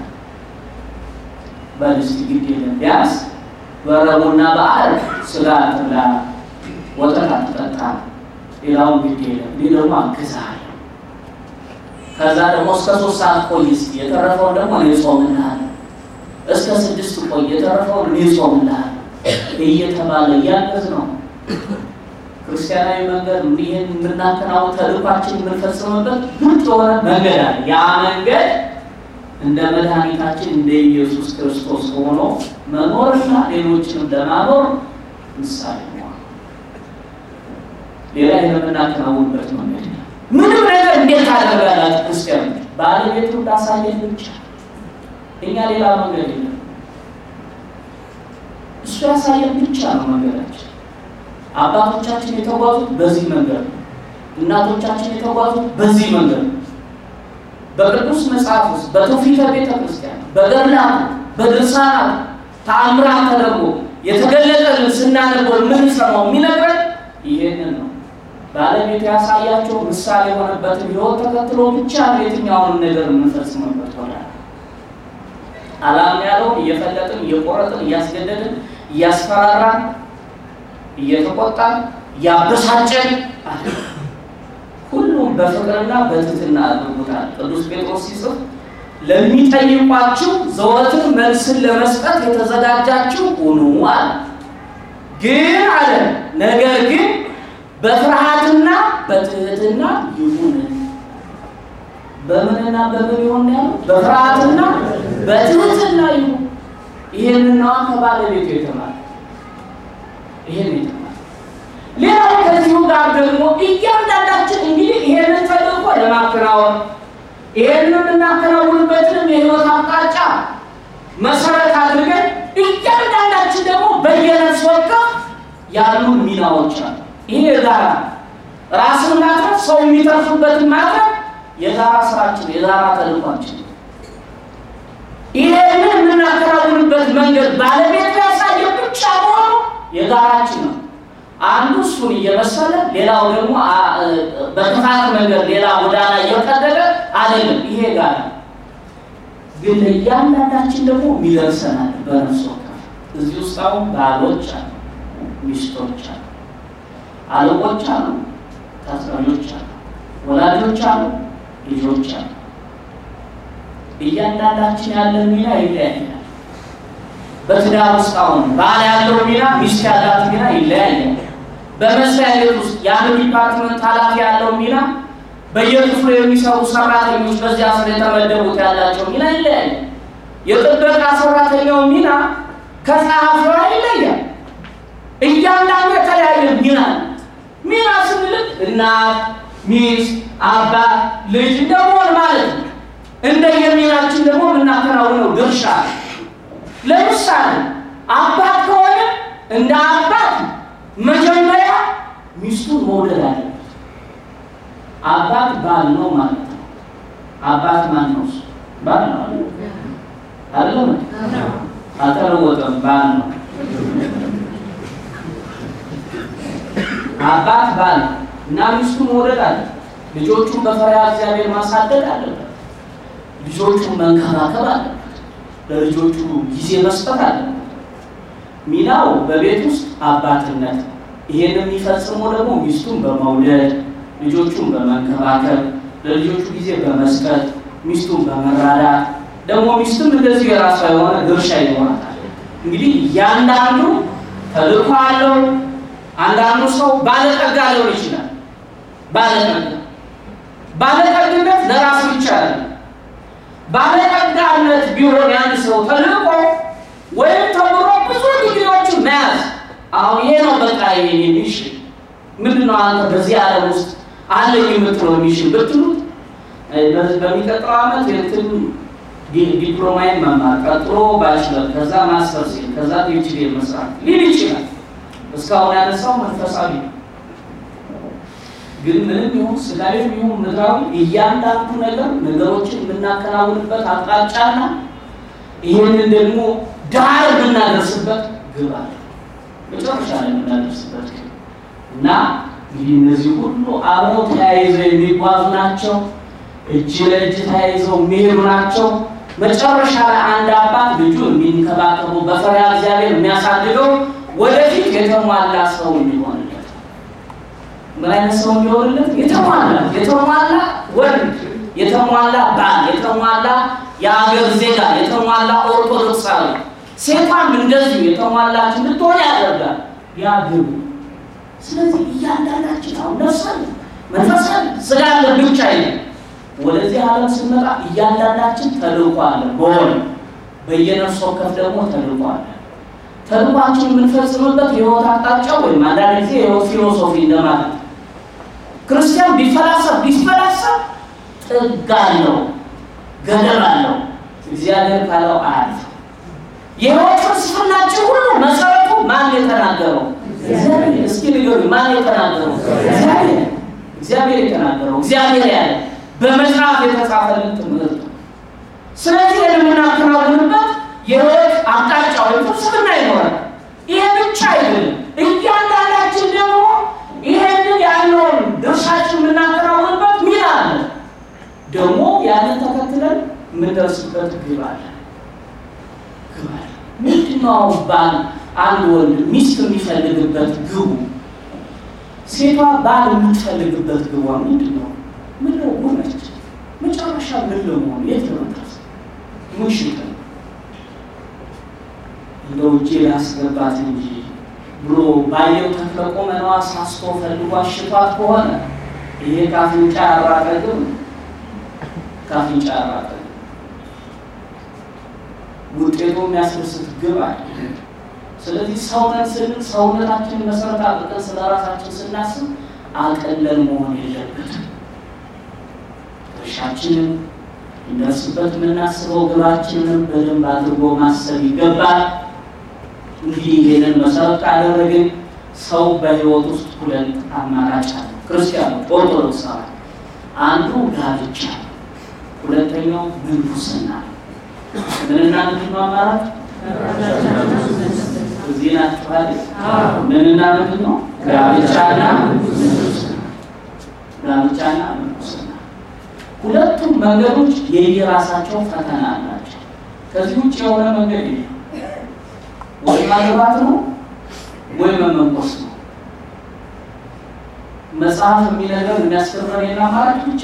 Speaker 1: በልስቲ ግድ የለም ቢያንስ በረቡዕና በዓርብ ስጋ አትብላ፣ ወተት አትጠጣ፣ ሌላውን ግድ የለም እኔ ደግሞ አግዝሃለሁ። ከዛ ደግሞ እስከ ሶስት ሰዓት ቆይ እስኪ የተረፈውን ደግሞ እኔ ጾምልሃለሁ፣ እስከ ስድስት ቆይ የተረፈውን እኔ ጾምልሃለሁ እየተባለ እያገዝ ነው። ክርስቲያናዊ መንገድ ይህን የምናከናውን ተልኳችን የምንፈጽምበት ግልጽ የሆነ መንገድ አለ። ያ መንገድ እንደ መድኃኒታችን እንደ ኢየሱስ ክርስቶስ ሆኖ መኖርና ሌሎችንም ለማኖር ምሳሌ ነው። ሌላ የምናከናውንበት መንገድ ምንም ነገር እንዴት ታደርጋላችሁ ክርስቲያኖች? ባለቤቱ እንዳሳየን ብቻ እኛ ሌላ መንገድ የለም። እሱ ያሳየን ብቻ ነው መንገዳችን። አባቶቻችን የተጓዙት በዚህ መንገድ ነው። እናቶቻችን የተጓዙት በዚህ መንገድ ነው። በቅዱስ መጽሐፍ ውስጥ በትውፊተ ቤተ ክርስቲያን በገድላት በድርሳናት ተአምራት ተደርጎ የተገለጠልን ስናነበው የምንሰማው የሚነግረን ይሄንን ነው። ባለቤት ያሳያቸው ምሳሌ የሆነበትን ሕይወት ተከትሎ ብቻ ነው የትኛውንም ነገር የምንፈጽምበት ሆነ። አላም ያለው እየፈለጥን እየቆረጥን እያስገደድን እያስፈራራን እየተቆጣን እያበሳጨን ሁሉም በፍቅርና በትህትና አድርጉታል። ቅዱስ ጴጥሮስ ሲጽፍ ለሚጠይቋችሁ ዘወትር መልስን ለመስጠት የተዘጋጃችሁ ሁኑ አለ። ግን አለ ነገር ግን በፍርሃትና በትህትና ይሁን። በምንና በምን ይሁን ያለው? በፍርሃትና በትህትና ይሁን። ይሄንና ከባለቤቱ የተማረ ይሄን የተማረ ሌላው ከዚሁ ጋር ደግሞ እያንዳንዳችን እንግዲህ ይሄንን ተልእኮ ለማከናወን ይሄንን እናከናውንበትን የሕይወት አቅጣጫ መሰረት አድርገን እያንዳንዳችን ደግሞ በየነፍስ ወከፍ ያሉ ሚናዎች አሉ። ይሄ የጋራ ራስን ማድረግ ሰው የሚተርፍበትን ማድረግ የጋራ ስራችን የጋራ ተልእኳችን። ይሄንን የምናከናውንበት መንገድ ባለቤት ያሳየ ብቻ መሆኑ የጋራችን ነው። አንዱ እሱን እየመሰለ ሌላው ደግሞ በክፋት መንገድ ሌላ ጎዳና እየቀደደ አይደለም። ይሄ ጋር ግን ለእያንዳንዳችን ደግሞ የሚደርሰናል በነፍስ ወከፍ። እዚህ ውስጥ አሁን ባሎች አሉ፣ ሚስቶች አሉ፣ አለቆች አሉ፣ ታዛዦች አሉ፣ ወላጆች አሉ፣ ልጆች አሉ። እያንዳንዳችን ያለን ሚና ይለያያል። በትዳር ውስጥ አሁን ባል ያለው ሚና ሚስት ያላት ሚና ይለያያል። በመስሪያ ቤት ውስጥ የአንድ ዲፓርትመንት ኃላፊ ያለው ሚና በየክፍሉ የሚሰሩ ሰራተኞች በዚያ ስር የተመደቡት ያላቸው ሚና ይለያያል። የጥበቃ ሰራተኛው ሚና ከጸሐፊዋ ይለያል። እያንዳንዱ የተለያየ ሚና ሚና ስንል እናት፣ ሚስት፣ አባት፣ ልጅ እንደሆነ ማለት ነው። እንደየሚናችን ደግሞ የምናከናውነው ድርሻ ለምሳሌ አባት ከሆነ እንደ አባት መጀመሪያ ሚስቱን መውደድ አለበት። አባት ባል ነው ማለት ነው። አባት ማን ነው? ባል ነው አይደል? አልተለወጠም፣ ባል ነው። አባት ባል እና ሚስቱን መውደድ አለበት። ልጆቹን በፈሪሃ እግዚአብሔር ማሳደግ አለበት። ልጆቹን መንከባከብ አለበት። ለልጆቹ ጊዜ መስጠት አለበት። ሚናው በቤት ውስጥ አባትነት፣ ይሄን የሚፈጽመው ደግሞ ሚስቱን በመውደድ ልጆቹን በመንከባከብ ለልጆቹ ጊዜ በመስጠት ሚስቱን በመራዳት ደግሞ ሚስትም እንደዚህ የራሷ የሆነ ድርሻ ይኖራታል። እንግዲህ ያንዳንዱ ተልእኮ አለው። አንዳንዱ ሰው ባለጠጋ ሊሆን ይችላል። ባለጠጋ ባለጠግነት ለራሱ ይቻላል። ባለጠጋነት ቢሆን ያን ሰው ተልእኮ ወይም ተምሮ ብዙ ዲግሪዎችን መያዝ አሁን ይሄ ነው በቃ ይሄን ሚሽን ምንድነው አንተ በዚህ ዓለም ውስጥ አለኝ የምትለው ሚሽን ብትሉት በሚቀጥለው ዓመት የትን ዲፕሎማዬን መማር ቀጥሎ ባችለር ከዛ ማስተርስ ከዛ ፒኤችዲ መስራት ሊል ይችላል። እስካሁን ያነሳው መንፈሳዊ ግን ምንም ይሁን ስጋዊ ይሁን ምድራዊ እያንዳንዱ ነገር ነገሮችን የምናከናውንበት አቅጣጫና ይሄንን ደግሞ ዳር የምናደርስበት ግብ አለ። መጨረሻ ላይ የምናደርስበት እና እንግዲህ እነዚህ ሁሉ አብረው ተያይዘው የሚጓዙ ናቸው። እጅ ለእጅ ተያይዘው የሚሄዱ ናቸው። መጨረሻ ላይ አንድ አባት ልጁን የሚንከባከቡ በፈሪሃ እግዚአብሔር የሚያሳድገው ወደፊት የተሟላ ሰው እንዲሆንለት ምን አይነት ሰው እንዲሆንለት? የተሟላ የተሟላ ወንድ፣ የተሟላ ባል፣ የተሟላ የአገር ዜጋ፣ የተሟላ ኦርቶዶክሳዊ ሴቷም እንደዚሁ የተሟላች እንድትሆን ያደርጋል ያ ግቡ። ስለዚህ እያንዳንዳችን አሁን ነፍሳን መንፈሳን ስጋለ ብቻ አይደለም ወደዚህ ዓለም ስንመጣ እያንዳንዳችን ተልእኮ አለ። በሆነ በየነፍስ ወከፍ ደግሞ ተልእኮ አለ። ተልእኳችን የምንፈጽምበት የህይወት አቅጣጫ ወይም አንዳንድ ጊዜ የህይወት ፊሎሶፊ እንደማለት ክርስቲያን ቢፈላሰፍ ቢፈላሰፍ ጥግ አለው፣ ገደብ አለው። እግዚአብሔር ካለው አያልፍ። የህይወት ፍልስፍናችን ሁሉ መሰረቱ ማን የተናገረው? እግዚአብሔር። እስኪ ንገሩ፣ ማን የተናገረው? እግዚአብሔር። እግዚአብሔር የተናገረው እግዚአብሔር ያለ በመጽሐፍ የተጻፈልን ትምህርት። ስለዚህ የምናከናውንበት የህይወት አቅጣጫ ወይ ፍልስፍና ይኖራል። ይሄ ብቻ አይደለም። እያንዳንዳችን ደግሞ ይሄንን ያለውን ድርሻችን የምናከናውንበት ሚና አለ። ደግሞ ያንን ተከትለን የምንደርስበት ግብ አለ። ግብ አለ። ምንድነው ባል አንድ ወንድ ሚስት የሚፈልግበት ግቡ? ሴቷ ባል የምትፈልግበት ግቧ ምንድነው? ምን ነው ወንድ መጨረሻ ምን ለመሆን የት ለመድረስ ሙሽክ እንደው እጄ ላስገባት እንጂ ብሎ ባየው ተፈቆመ ነው አሳስቶ ፈልጎ አሽቷት ከሆነ ይሄ ካፍንጫ አራቀቅም ካፍንጫ አራቀቅ ውጤቱ የሚያስደስት ግብ አለ። ስለዚህ ሰውነት ስንል ሰውነታችንን መሰረት አድርገን ስለራሳችን ስናስብ አቀለል መሆን የለበትም። ድርሻችንን እንደርስበት የምናስበው ግባችንን በደንብ አድርጎ ማሰብ ይገባል። እንግዲህ ይሄንን መሰረት ካደረግን ሰው በህይወት ውስጥ ሁለት አማራጭ አለ። ክርስቲያኖች ኦርቶዶክሳዊ አንዱ ጋብቻ፣ ሁለተኛው ምንኩስና። ምንና ምንድን ነው አማራጭ? እዚህ ናችሁ አይደል? ምንና ምንድን ነው? ጋብቻና ምንኩስና። ጋብቻና ምንኩስና ሁለቱም መንገዶች የየራሳቸው ፈተና አላቸው። ከዚህ ውጭ የሆነ መንገድ የለም። ወይ ማግባት ነው ወይ መመንኮስ ነው። መጽሐፍ የሚነገር የሚያስተምረን የና ማለት ብቻ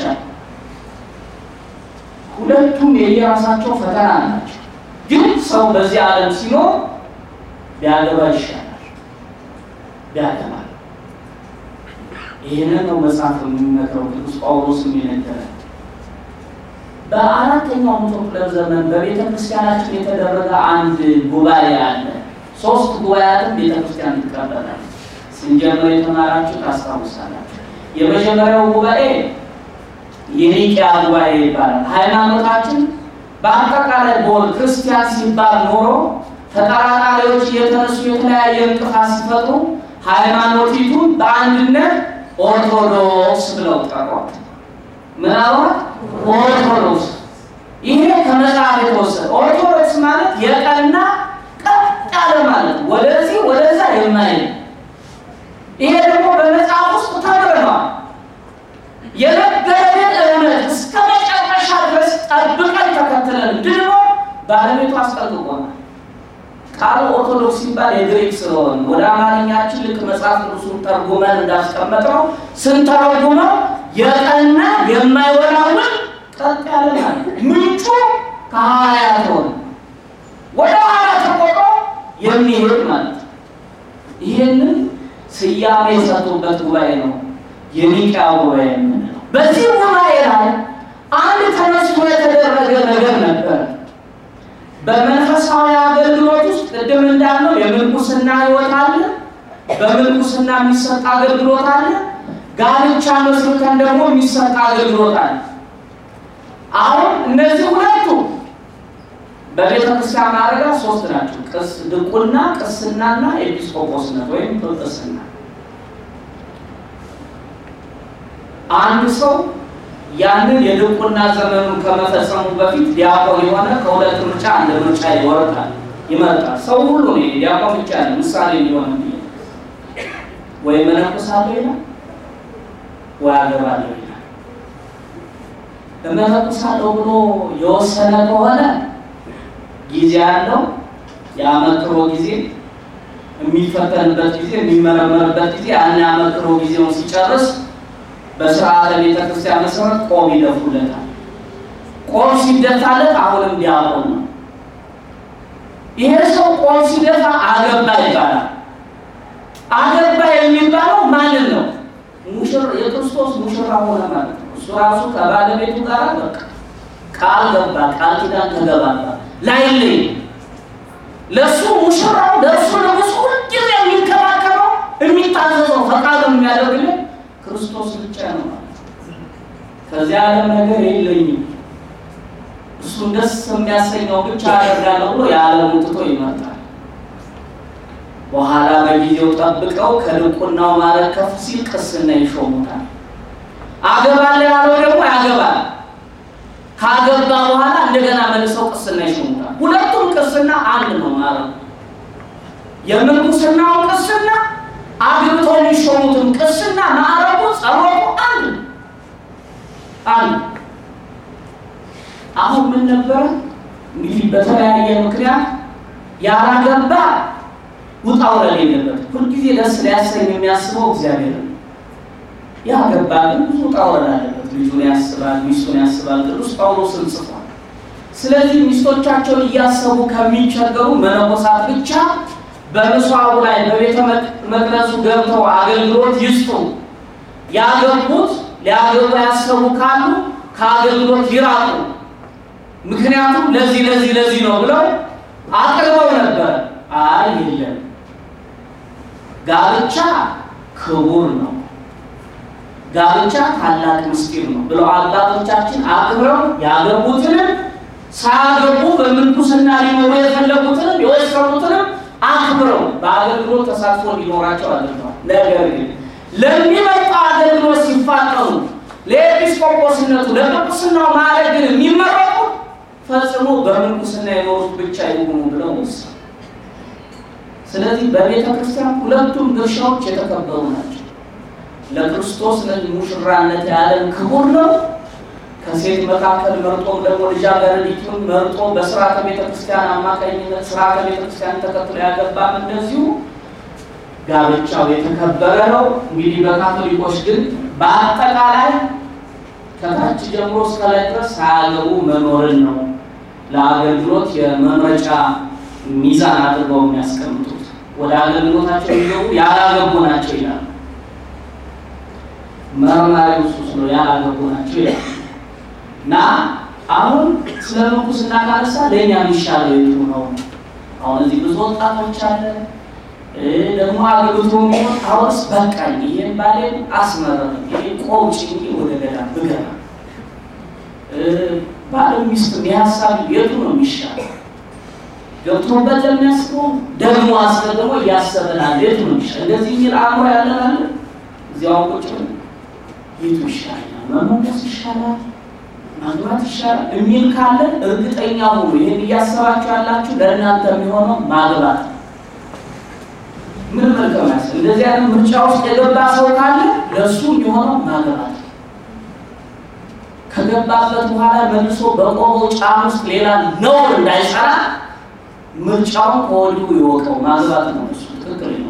Speaker 1: ሁለቱም የየራሳቸው ፈተና አላቸው። ግን ሰው በዚህ ዓለም ሲኖር ቢያገባ ይሻላል ቢያገባ። ይሄንን ነው መጽሐፍ የሚመክረው ቅዱስ ጳውሎስ የሚነገረን። በአራተኛው መቶ ክፍለ ዘመን በቤተ ክርስቲያናችን የተደረገ አንድ ጉባኤ አለ። ሶስት ጉባኤያትን ቤተ ክርስቲያን ትቀበላለች። ስንጀምር የተማራችሁ ታስታውሳላችሁ። የመጀመሪያው ጉባኤ የኒቅያ ጉባኤ ይባላል። ሃይማኖታችን በአጠቃላይ ቦል ክርስቲያን ሲባል ኖሮ ተጠራጣሪዎች የተነሱ የተለያየ እንቅፋት ሲፈጥሩ ሃይማኖቲቱን በአንድነት ኦርቶዶክስ ብለው ጠሯት። ምናልባት ኦርቶዶክስ ይሄ ከመጽሐፍ የተወሰደ ኦርቶዶክስ ማለት የቀና ቀጥ ያለ ማለት ወደዚህ ወደዛ የማይል ይሄ ደግሞ በመጽሐፍ ውስጥ ተብሏል። የነገረን እምነት እስከ መጨረሻ ድረስ ጠብቀን ተከትለን ድሮ ባለቤቱ አስጠንቅቆናል። ቃሉ ኦርቶዶክስ ሲባል የግሪክ ስለሆነ ወደ አማርኛችን ልክ መጽሐፍ ቅዱስን ተርጉመን እንዳስቀመጥነው ስንተረጉመው የቀና የማይወላወል ቀጥ ያለ ማለት ምንጩ ከሐዋርያት ሆነ ወደ ኋላ ተቆጥሮ የሚሄድ ማለት። ይሄንን ስያሜ የሰጡበት ጉባኤ ነው የኒቅያ ጉባኤ የምንለው። በዚህ ጉባኤ ላይ አንድ ተነስቶ የተደረገ ነገር ነበር። በመንፈሳዊ አገልግሎት ውስጥ ቅድም እንዳልነው የምንኩስና ሕይወት አለ፣ በምንኩስና የሚሰጥ አገልግሎት አለ፣ ጋብቻ መስርተን ደግሞ የሚሰጥ አገልግሎት አለ። አሁን እነዚህ ሁለቱ በቤተ ክርስቲያን ማረጋ ሶስት ናቸው። ቅስ ድቁና፣ ቅስናና ኤጲስቆጶስነት ወይም ጵጵስና። አንድ ሰው ያንን የድቁና ዘመኑን ከመፈጸሙ በፊት ዲያቆን የሆነ ከሁለት ምርጫ አንድ ምርጫ ይወርዳል ይመርጣል። ሰው ሁሉ ነው ዲያቆን ብቻ ነው ምሳሌ ሊሆን ነው። ወይ መነኩሳለሁ ይላል ወይ አገባለሁ ይላል። መነኩሳለሁ ብሎ የወሰነ ከሆነ ጊዜ ያለው ያመክሮ ጊዜ የሚፈተንበት ጊዜ የሚመረመርበት ጊዜ ያን ያመክሮ ጊዜውን ሲጨርስ በሥርዓተ ቤተ ክርስቲያን መሰረት ቆብ ይደፉለታል። ቆብ ሲደፋለት አሁንም ዲያቆን ነው። ይሄ ሰው ቆብ ሲደፋ አገባ ይባላል። አገባ የሚባለው ማንን ነው? ሙሽራ የክርስቶስ ሙሽራ ሆነ ማለት ነው። እሱ ራሱ ከባለቤቱ ጋር በቃ ቃል ገባ፣ ቃል ኪዳን ተገባባ። ላይልኝ ለሱ ሙሽራው ለሱ ንጉሥ ሁልጊዜ የሚንከባከበው የሚታዘዘው ፈቃዱን የሚያደርግልን ክርስቶስ ብቻ ነው ማለት ነው። ከዚያ ዓለም ነገር የለኝም እሱን ደስ የሚያሰኘው ብቻ አደርጋለሁ ብሎ የዓለሙን ትቶ ይመጣል። በኋላ በጊዜው ጠብቀው ከድቁናው ማዕረግ ከፍ ሲል ቅስና ይሾሙታል። አገባለ ያለው ደግሞ ያገባል። ካገባ በኋላ እንደገና መልሰው ቅስና ይሾሙታል። ሁለቱም ቅስና አንድ ነው ማለት ነው። የምንኩስናው ቅስና አግብቶ የሚሾሙትም ቅስና ማዕረጉ ጸሎቱ አንድ አንድ። አሁን ምን ነበር እንግዲህ በተለያየ ምክንያት ያላገባ ውጣው ለሌለበት ሁልጊዜ ደስ ሊያሰኝ የሚያስበው እግዚአብሔር ነው። ያገባ ግን ብዙ ውጣው ለሌለበት ልጁን ያስባል፣ ሚስቱን ያስባል። ቅዱስ ጳውሎስን ጽፏል። ስለዚህ ሚስቶቻቸውን እያሰቡ ከሚቸገሩ መነኮሳት ብቻ በመስዋዕቱ ላይ በቤተ መቅደሱ ገብተው አገልግሎት ይስጡ። ያገቡት ሊያገቡ ያሰቡ ካሉ ከአገልግሎት ይራቁ። ምክንያቱም ለዚህ ለዚህ ለዚህ ነው ብለው አቅርበው ነበር። አይ የለም ጋብቻ ክቡር ነው፣ ጋብቻ ታላቅ ምስጢር ነው ብለው አባቶቻችን አክብረው ያገቡትንም ሳያገቡ በምንኩስና ሊኖሩ የፈለጉትንም የወሰኑትንም አክብረው በአገልግሎት ተሳትፎ እንዲኖራቸው አድርገዋል። ነገር ግን ለሚመጣው አገልግሎት ሲፋጠኑ ለኤጲስቆጶስነቱ ለጵጵስናው ማዕረግ ግን የሚመረጡ ፈጽሞ በምንኩስና የኖሩት ብቻ ይሁኑ ብለው ወሰኑ። ስለዚህ በቤተ ክርስቲያን ሁለቱም ድርሻዎች የተከበሩ ናቸው። ለክርስቶስ ለሙሽራነት ያለን ክቡር ነው። ከሴት መካከል መርጦ ደግሞ ልጃገረዲቱን መርጦ በሥርዓተ ቤተ ክርስቲያን አማካኝነት ሥርዓተ ቤተ ክርስቲያን ተከትሎ ያገባም እንደዚሁ ጋብቻው የተከበረ ነው። እንግዲህ በካቶሊኮች ግን በአጠቃላይ ከታች ጀምሮ እስከ ላይ ድረስ ሳያገቡ መኖርን ነው ለአገልግሎት የመምረጫ ሚዛን አድርገው የሚያስቀምጡት። ወደ አገልግሎታቸው ይገቡ ያላገቡ ናቸው ይላል። መርማሪው እሱ ነው ያላገቡ ናቸው ይላል። እና አሁን ስለ ምንኩስና ካነሳ ለኛ የሚሻለው የቱ ነው? አሁን እዚህ ብዙ ወጣቶች አለ ደግሞ አገልግሎቱ ነው አውስ በቃኝ ይሄን ባሌን አስመረም ይሄ ቆውጭ ወደ ገዳም ብገባ ባለ ሚስት የሚያሳብ የቱ ነው የሚሻለው? ገብቶበት ለሚያስበው ደግሞ አስቀድሞ ያሰበናል የቱ ነው የሚሻለው? እንደዚህ ይል አእምሮ ያለናል እዚያው ቁጭ የቱ ይሻላል? መመለስ ይሻላል? ማግባት ይሻላል? የሚል ካለ እርግጠኛ ሁኑ ይሄን እያሰባችሁ ያላችሁ ለእናንተ የሚሆነው ማግባት ምን መልከማስ እንደዚህ አይነት ምርጫ ውስጥ የገባ ሰው ካለ ለሱ የሚሆነው ማግባት ከገባበት በኋላ መልሶ በቆመው ጫም ውስጥ ሌላ ነው እንዳይሰራ ምርጫውን ከወዲሁ ይወቀው ማግባት ነው እሱ ትክክል ነው።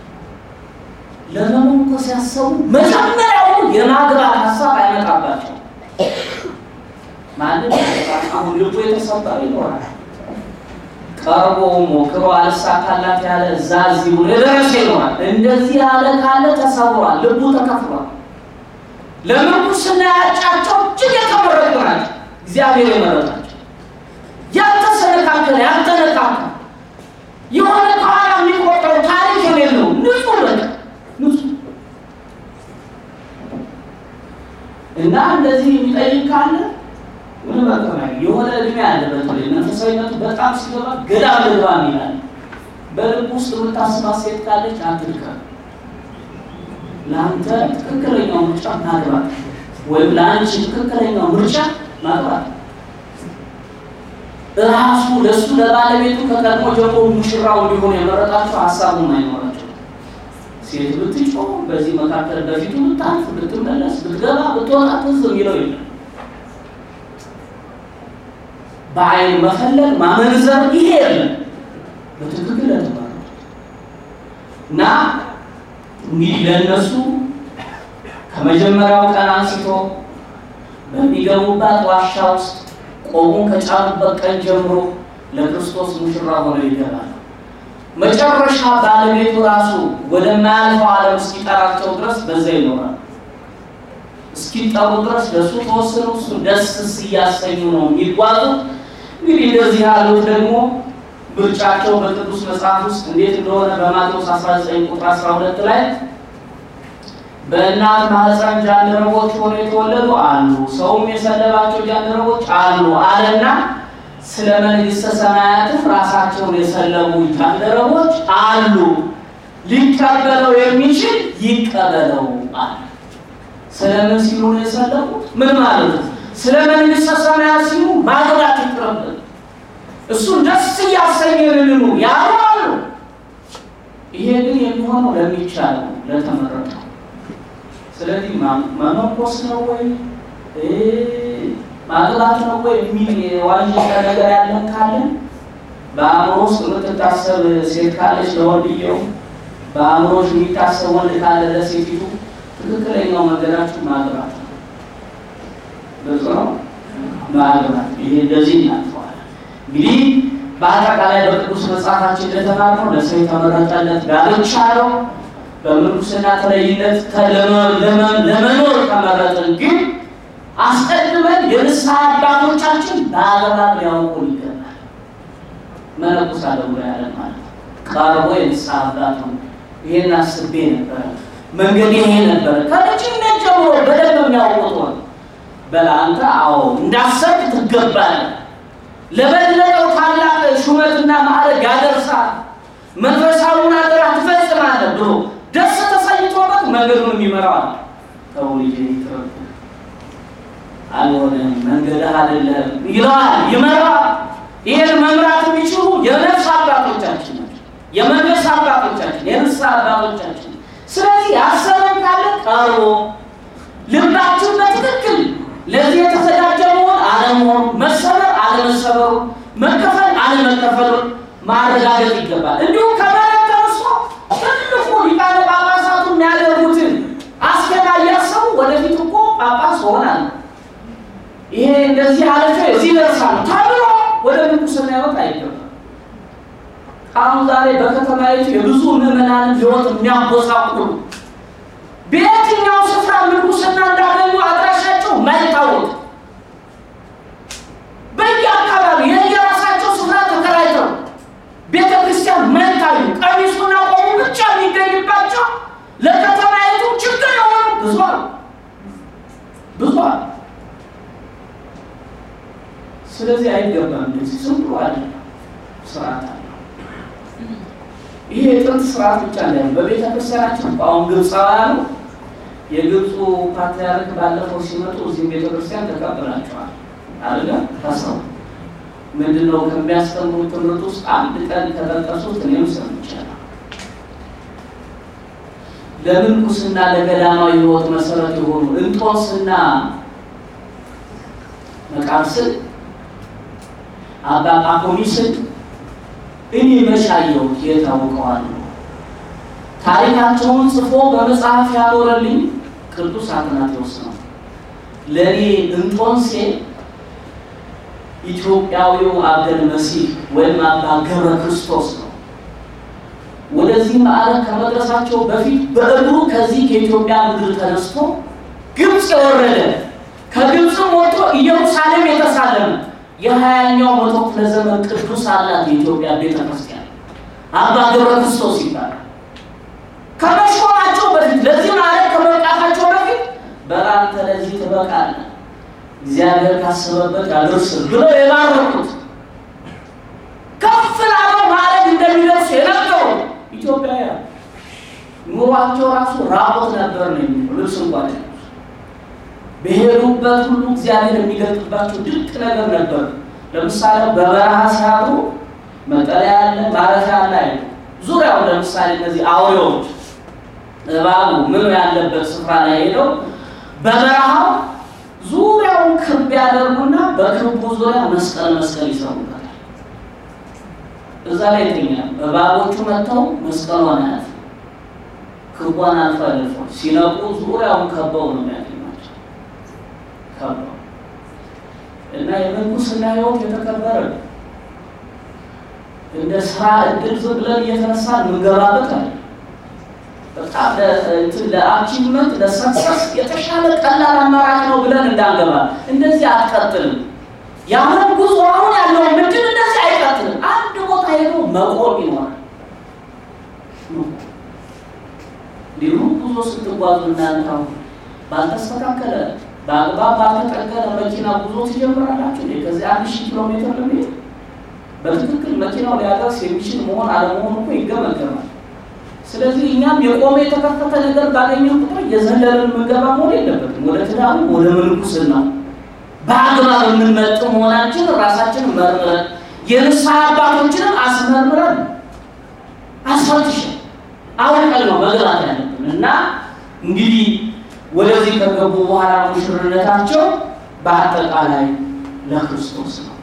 Speaker 1: ለምን እኮ ሲያሰቡ መጀመሪያው የማግባት ሐሳብ አይመጣባቸው ማለት አሁን ልቡ የተሰበረ ይኖራል ቀርቦ ሞክሮ አልሳካላት ያለ ዛዚው ለደረሰ ይኖራል። እንደዚህ ያለ ካለ ተሰብሯል ልቡ ተከፍሏል። ለምንኩስና ያጫቸው እጅግ የተመረጡ ናቸው እግዚአብሔር የመረጣቸው ያልተሰነካከለ ያልተነካከለ የሆነ ቃል የሚቆጠረው ታሪክ የሌለው ንጹህ በቃ ንጹህ እና እንደዚህ የሚጠይቅ ካለ ምን ማለት ነው? የሆነ እድሜ ያለበት ወይ መንፈሳዊነቱ በጣም ሲገባ ገዳም ልግባ ይላል። በልብ ውስጥ የምታስባት ሴት ካለች አትልከም። ለአንተ ትክክለኛው ምርጫ ማግባት ወይም ለአንቺ ትክክለኛው ምርጫ ማግባት ራሱ ለሱ ለባለቤቱ ከቀድሞ ጀምሮ ሙሽራው እንዲሆን የመረጣቸው ሐሳቡን አይኖራቸው። ሴት ብትጮህ በዚህ መካከል በፊቱ ብታልፍ ብትመለስ ብትገባ ብትወጣ ትዝ የሚለው የለም። በአይን መፈለግ ማመንዘር ይሄ የለም በትክክል ለተባለ እና እንግዲህ ለነሱ ከመጀመሪያው ቀን አንስቶ በሚገቡባት ዋሻ ውስጥ ቆሙ ከጫኑበት ቀን ጀምሮ ለክርስቶስ ሙሽራ ሆነው ይገባሉ። መጨረሻ ባለቤቱ ራሱ ወደማያልፈው ዓለም እስኪጠራቸው ድረስ በዛ ይኖራል። እስኪጠሩ ድረስ ለሱ ተወሰኑ እሱ ደስ ሲያሰኙ ነው የሚጓዙት። እንግዲህ እንደዚህ ያሉት ደግሞ ምርጫቸው በቅዱስ መጽሐፍ ውስጥ እንዴት እንደሆነ በማቴዎስ አስራ ዘጠኝ ቁጥር አስራ ሁለት ላይ በእናት ማህፀን ጃንደረቦች ሆነው የተወለዱ አሉ፣ ሰውም የሰለባቸው ጃንደረቦች አሉ አለና ስለ መንግሥተ ሰማያት ራሳቸውን የሰለቡ ጃንደረቦች አሉ፣ ሊቀበለው የሚችል ይቀበለው አለ። ስለምን ሲሉ ነው የሰለቡት? ምን ማለት ነው? ስለ መንግሥተ ሰማያት ሲሉ ማግባት ይቀበል እሱ ደስ ያሰኘን ነው ያለው። ይሄ ግን የሚሆነው ለሚቻለው ለተመረጠው። ስለዚህ ማመንኮስ ነው ወይ እ ማግባት ነው ወይ የሚል ዋጅብ ነገር ያለን ካለ በአእምሮ ውስጥ የምትታሰብ ሴት ካለች ለወንድየው በአእምሮሽ የሚታሰብ ወንድ ካለ ለሴቲቱ ትክክለኛው መንገዳችሁ ማግባት ነው። በዛው ማግባት ይሄ እንደዚህ እናጥፋለን። እንግዲህ በአጠቃላይ በቅዱስ መጽሐፋችን እንደተናገረው ለሰው የተመረጠለት ጋብቻ ነው። በምንኩስና ተለይነት ለመኖር ተመረጥን። ግን አስቀድመን የንስሐ አባቶቻችን በአግባብ ሊያውቁ ይገባል። መነኩሳት ደግሞ ያለን ማለት ቀርቦ የንስሐ አባቱ ይሄን አስቤ ነበር መንገድ ይሄ ነበር ከልጅነት ጀምሮ በደንብ የሚያውቁት ነው። በላንተ አዎ እንዳሰብክ ትገባለህ፣ ለበለጠው ታላቅ ሹመትና ማዕረግ ያደርሳል፣ መንፈሳዊውን አደራ ትፈጽማለህ ብሎ ደስ ተሰኝቶበት መንገዱን የሚመራው ተውልጅ ይተረፍ አልሆነም መንገድህ አይደለም ይላል ይመራል። ይሄን መምራት የሚችሉ የነፍስ አባቶቻችን ናቸው፣ የመንፈስ አባቶቻችን፣ የንስሐ አባቶቻችን። ስለዚህ ያሰበን ካለ ቀርቦ ልባችን በትክክል ለዚህ የተዘጋጀ መሆን አለመሆኑ፣ መሰበር አለመሰበሩ፣ መከፈል አለመከፈሉ ማረጋገጥ ይገባል። እንዲሁም ከመሬት ተነስቶ ትልቁ ሊቃነ ጳጳሳቱ የሚያደርጉትን አስከታ እያሰቡ ወደፊት እኮ ጳጳስ ሆናል ይሄ እንደዚህ አለፈ እዚህ ደርሳል ተብሎ ወደ ምንኩስና ይወጣ አይገባም። አሁን ዛሬ በከተማይቱ የብዙ ምዕመናን ሕይወት የሚያቦሳቁሉ በየትኛው ስፍራ ምንኩስና እንዳገኙ አድራሻቸው ማይታወቅ በየአካባቢ የየራሳቸው ስፍራ ተከራይተው ቤተክርስቲያን ማይታዩ ቀሚሱና ቆሙ ብቻ የሚገኝባቸው ለከተማይቱ ችግር የሆኑ ብዙ አሉ ብዙ አሉ። ስለዚህ አይገባም እንደዚህ ዝም ብሎ አይደለም ስርዓት አለ። ይሄ የጥንት ስርዓት ብቻ ነው። በቤተ ክርስቲያናችን አሁን ግብፃውያኑ የግብፁ ፓትርያርክ ባለፈው ሲመጡ እዚህ ቤተ ክርስቲያን ተቀበላቸዋል አይደል? ታሰው ምንድነው ከሚያስተምሩት ትምህርት ውስጥ አንድ ቀን ከተጠቀሱት እኔም ሰምቻለሁ። ለምንኩስና ለገዳማዊ ሕይወት መሰረት የሆኑ እንጦንስና መቃርስን አባ ጳኩሚስን እኔ መሻየው የታወቀዋል ታሪካቸውን ጽፎ በመጽሐፍ ያኖረልኝ ቅዱስ አትናቴዎስ ነው። ለኔ እንጦንሴ ኢትዮጵያዊው አብደል መሲህ ወይም አባ ገብረ ክርስቶስ ነው። ወደዚህ ማዕረግ ከመድረሳቸው በፊት በእግሩ ከዚህ ከኢትዮጵያ ምድር ተነስቶ ግብጽ የወረደ ከግብጽም ወጥቶ ኢየሩሳሌም የተሳለመ የሀያኛው መቶ ክፍለ ዘመን ቅዱስ አላት የኢትዮጵያ ቤተክርስቲያን አባ ገብረ ክርስቶስ ይባላል። ከመሾማቸው በፊት ለዚህ ማዕረግ ከመብቃታቸው በፊት በራንተ ለዚህ ትበቃለህ እግዚአብሔር ካሰበበት ያድርስ ብለው የባረኩት ከፍ ላለው ማዕረግ እንደሚደርሱ የነገሩ ኢትዮጵያውያን ኑሯቸው ራሱ ራቆት ነበር ነው የሚሉት። ልብስ እንኳን በሄዱበት ሁሉ እግዚአብሔር የሚገልጥባቸው ድንቅ ነገር ነበር። ለምሳሌ በበረሃ ሲያሩ መጠለያ ያለ ማረፊያ አለ አይደል? ዙሪያው ለምሳሌ እነዚህ አውሬዎች እባቡ ምን ያለበት ስፍራ ላይ ሄደው በበረሃው ዙሪያውን ክብ ያደርጉና በክቡ ዙሪያ መስቀል መስቀል ይሰሩታል። እዛ ላይ ተኛል። እባቦቹ መጥተው መስቀሉን ያዙ። ክቡን አልፈለፈው ሲነቁ ዙሪያውን ከበው ነው የሚያገኙት። ከበው እና የምንኩስና ሕይወት የተከበረ እንደ ስራ እድል ዝም ብለን እየተነሳን ምንገባበት አለ። በጣም ለአቺቭመንት ለሰክሰስ የተሻለ ቀላል አማራጭ ነው ብለን እንዳንገባ እንደዚህ አትቀጥልም። ያሁን ጉዞ አሁን ያለው ምንድን እንደዚህ አይቀጥልም። አንድ ቦታ ሄዶ መቆም ይኖራል። ዲሩ ጉዞ ስትጓዙ እናንተ ባልተስተካከለ በአግባብ ባልተጠገነ መኪና ጉዞ ትጀምራላችሁ። ከዚህ አንድ ሺህ ኪሎ ሜትር ለመሄድ በትክክል መኪናው ሊያደርስ የሚችል መሆን አለመሆኑ እኮ ይገመገማል። ስለዚህ እኛም የቆመ የተከፈተ ነገር ባገኘን ቁጥር የዘለልን ምንገባ መሆን የለበትም። ወደ ትዳሩ ወደ ምንኩስና በአግባብ የምንመጥ መሆናችን ራሳችንን መርምረን የንስሐ አባቶችንም አስመርምረን አስፈትሸን አውቀን ነው መግባት ያለብን እና እንግዲህ ወደዚህ ከገቡ በኋላ ሙሽርነታቸው በአጠቃላይ ለክርስቶስ ነው።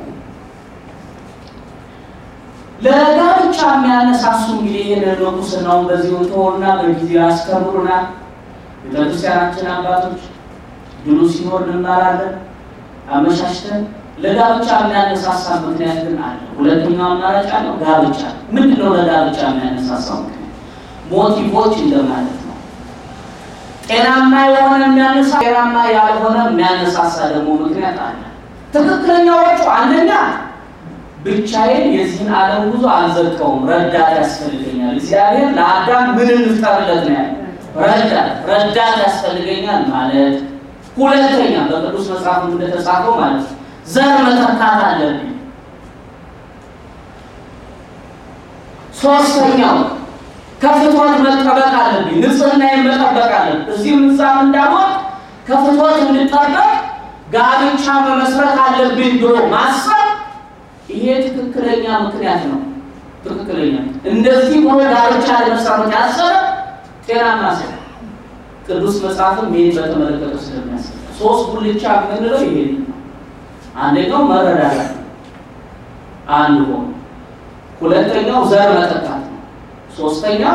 Speaker 1: ለጋብቻ የሚያነሳሱ እንግዲህ ይሄንን ምንኩስናውን በዚህ ወጥቶና በጊዜው ያስከብሩናል። ቤተክርስቲያናችን አባቶች ድሉ ሲኖር እንማራለን አመሻሽተን። ለጋብቻ የሚያነሳሳ ምክንያት ግን አለ። ሁለተኛው አማራጭ አለው ጋብቻ። ምንድነው ለጋብቻ የሚያነሳሳው ምክንያት? ሞቲቮች እንደማለት ነው። ጤናማ የሆነ የሚያነሳ ጤናማ ያልሆነ የሚያነሳሳ ደግሞ ምክንያት አለ። ትክክለኛዎቹ አንደኛ ብቻዬን የዚህን ዓለም ጉዞ አልዘልቀውም፣ ረዳት ያስፈልገኛል። እግዚአብሔር ለአዳም ምን እንፍጠርለት ነው ያለው? ረዳት ረዳት ያስፈልገኛል ማለት። ሁለተኛ በቅዱስ መጽሐፍ እንደተጻፈው ማለት ዘር መተካት አለብኝ። ሶስተኛው ከፍትወት መጠበቅ አለብኝ፣ ንጽህናዬን መጠበቅ አለብኝ። እዚህም እዛም እንዳልሆን ከፍትወት እንድጠበቅ ጋብቻ መመስረት አለብኝ ብሎ ማሰብ ይሄ ትክክለኛ ምክንያት ነው። ትክክለኛ እንደዚህ ብሎ ጋብቻ ለመስራት ያሰበ ጤናማ ሰው ቅዱስ መጽሐፍም ይሄን በተመለከተ ስለሚያስብ ሶስት ጉልቻ ምንለው ይሄ ነው። አንደኛው መረዳዳት አንዱ ነው። ሁለተኛው ዘር መተካት ነው። ሶስተኛው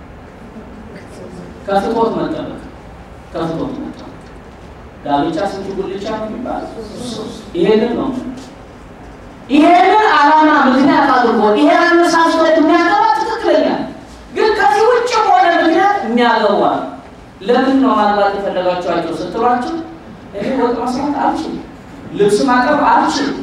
Speaker 1: ከፍትወት መጠበቅ ከፍትወት መጠበቅ። ጋብቻ ስንት ጉልቻ ነው የሚባለው? ይሄንን ነው። ይሄንን ዓላማ ምክንያት አድርጎ ይሄንን ሳስወጥ የሚያገባ ትክክለኛ ግን ከዚህ ውጭ ሆነ ምክንያት የሚያገባ ለምን ነው ማግባት የፈለጋችኋቸው ስትሏቸው እኔ ወጥ መስራት አልችልም ልብስ ማጠብ አልችልም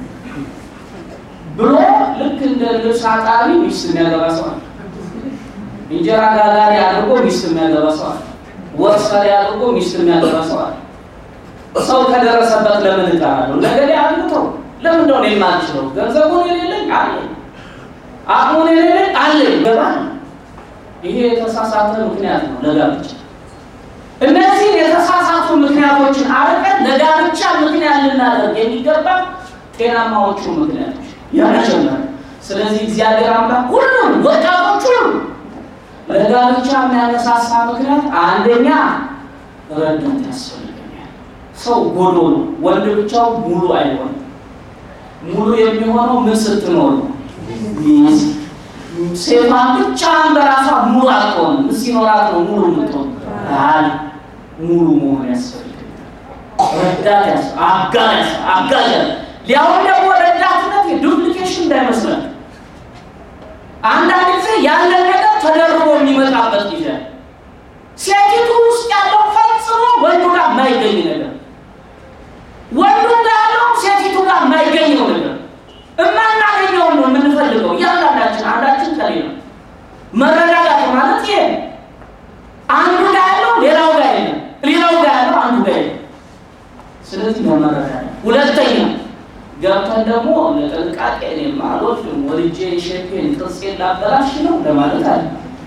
Speaker 1: ብሎ ልክ እንደ ልብስ አጣቢ ሚስት የሚያገባ ሰው እንጀራ ጋጋሪ አድርጎ ሚስት የሚያገባ ሰው ወጥ ሰሪ አድርጎ ሚስት የሚያገባ ሰው ሰው ከደረሰበት ለምን ይጣራሉ ለገሌ አልተው ለምን እንደሆነ የማልችለው ገንዘቡን የሌለኝ አለ አሁን የሌለኝ አለ ገባ ይሄ የተሳሳተ ምክንያት ነው ለጋብቻ እነዚህ የተሳሳቱ ምክንያቶችን አርቀን ለጋብቻ ምክንያት ልናደርግ የሚገባ ጤናማዎቹ ምክንያቶች ያመቸናል ስለዚህ እግዚአብሔር አምላክ ሁሉም ወጣቶች ሁሉ ለጋብቻ የሚያነሳሳ ምክንያት አንደኛ ረዳት ያስፈልጋል ሰው ጎዶ ነው ወንድ ብቻው ሙሉ አይሆንም ሙሉ የሚሆነው ምን ስትኖር ነው ሴቷ ብቻ በራሷ ሙሉ አትሆንም ሲኖራት ነው ሙሉ የምትሆን አይ ሙሉ መሆን ያስፈልጋል ረዳት ያስ አጋዥ አጋዥ ሊያው ደግሞ ረዳትነት ዱፕሊኬሽን እንዳይመስለን አንዳንድ ጊዜ ያለ ነገር ተደርቦ የሚመጣበት ጊዜ ሴቲቱ ውስጥ ያለው ፈጽሞ ወንዱ ጋር የማይገኝ ነገር ወንዱ ጋር ያለው ሴቲቱ ጋር የማይገኝ ነገር እማናገኘው ነው የምንፈልገው ያላላችን አንዳችን ከሌላ መረዳዳት ማለት ይሄ አንዱ ጋር ያለው ሌላው ጋር የለም ሌላው ጋር ያለው አንዱ ጋር የለም ስለዚህ ነው መረዳዳት ሁለተኛ ገብተን ደግሞ ለጥንቃቄ ነው ማለት ወልጄ ሼፔን ጥርሴን ላበላሽ ነው ለማለት አለ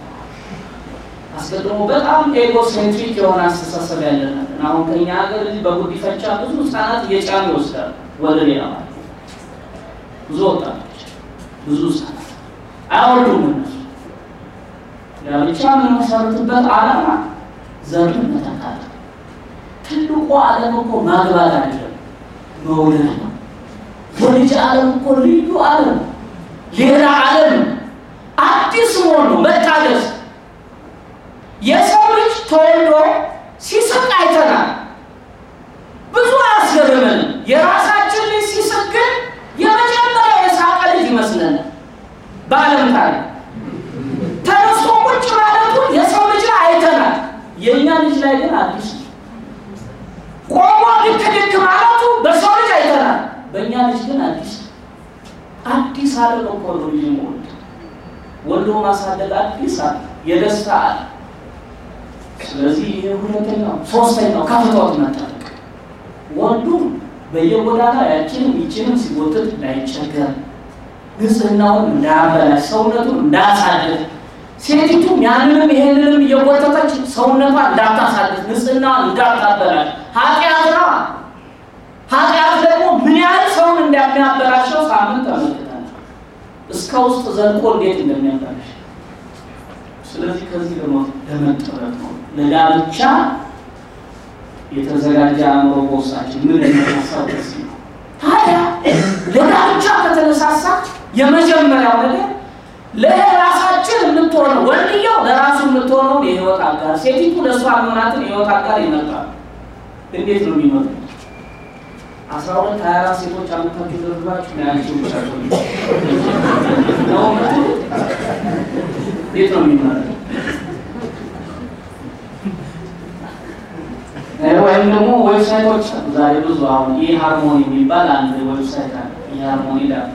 Speaker 1: አስቀድሞ በጣም ኤጎሴንትሪክ የሆነ አስተሳሰብ ያለና አሁን ከኛ ሀገር እዚህ በጉዲፈቻ ብዙ ህፃናት እየጫኑ ይወስዳሉ ወደ ሌላ ማለት ብዙ ወጣቶች ብዙ ህፃናት አይወልዱም እነሱ ለብቻ ምን መሰረቱበት ዓላማ ዘር መተካት ትልቁ ዓለም እኮ ማግባት አይደለም መውለድ ነው ወልጅ ዓለም እኮ ልዩ ዓለም ሌላ ዓለም አዲስ ሆኖ መታደስ የሰው ልጅ ተወልዶ ሲስቅ አይተናል ብዙ አስገረመን የራሳችን ልጅ ሲስቅ የመጀመሪያው የሳቀ ልጅ ይመስለናል በዓለም ታሪክ ተነስቶ ቁጭ ማለቱ የሰው ልጅ አይተናል የኛ ልጅ ላይ ግን አዲስ ቆሞ ድክ ድክ ማለቱ በሰው ልጅ አይተናል በእኛ ልጅ ግን አዲስ አዲስ ዓለም እኮ ነው የሚሞት ወልዶ ማሳደግ አዲስ ዓለም የደስታ ዓለም ስለዚህ ይሄ ሁለተኛው ሶስተኛው ከፍቶት መጠበቅ ወንዱ በየጎዳና ያችንም ይችንም ሲወጥት ላይቸገር ንጽህናውን እንዳያበላሽ ሰውነቱን እንዳያሳድፍ ሴቲቱ ያንንም ይሄንንም እየወጣች ሰውነቷን እንዳታሳድፍ ንጽህናውን እንዳታበላሽ ኃጢአት ነው ኃጢአት ደግሞ ምን ያህል ሰውን እንደሚያበላሸው ሳምንት ተመልክተናል እስከ ውስጥ ዘልቆ እንዴት እንደሚያበላሽ ስለዚህ ከዚህ ደግሞ ለመጠበቅ ነው ለጋብቻ የተዘጋጀ አእምሮ በውስጣችን ምን እንደሚያሳውቅ ነው ታዲያ ለጋብቻ ከተነሳሳ የመጀመሪያው ነገር ለራሳችን የምትሆነው ወንድየው ለራሱ የምትሆነው የህይወት አጋር ሴቲቱ ለሷ የሆናትን የህይወት አጋር ይመጣል እንዴት ነው የሚመጣው አስራ ሁለት ሃያ አራት ሴቶች አመታችሁ ደርባችሁ ናያችሁ ብቻችሁ ነው ማለት እንዴት ነው የሚመጣው ወይም ደግሞ ዌብሳይቶች ዛሬ ብዙ አሁን ኢሃርሞኒ የሚባል አንድ ዌብሳይት አለ ኢሃርሞኒ ዳት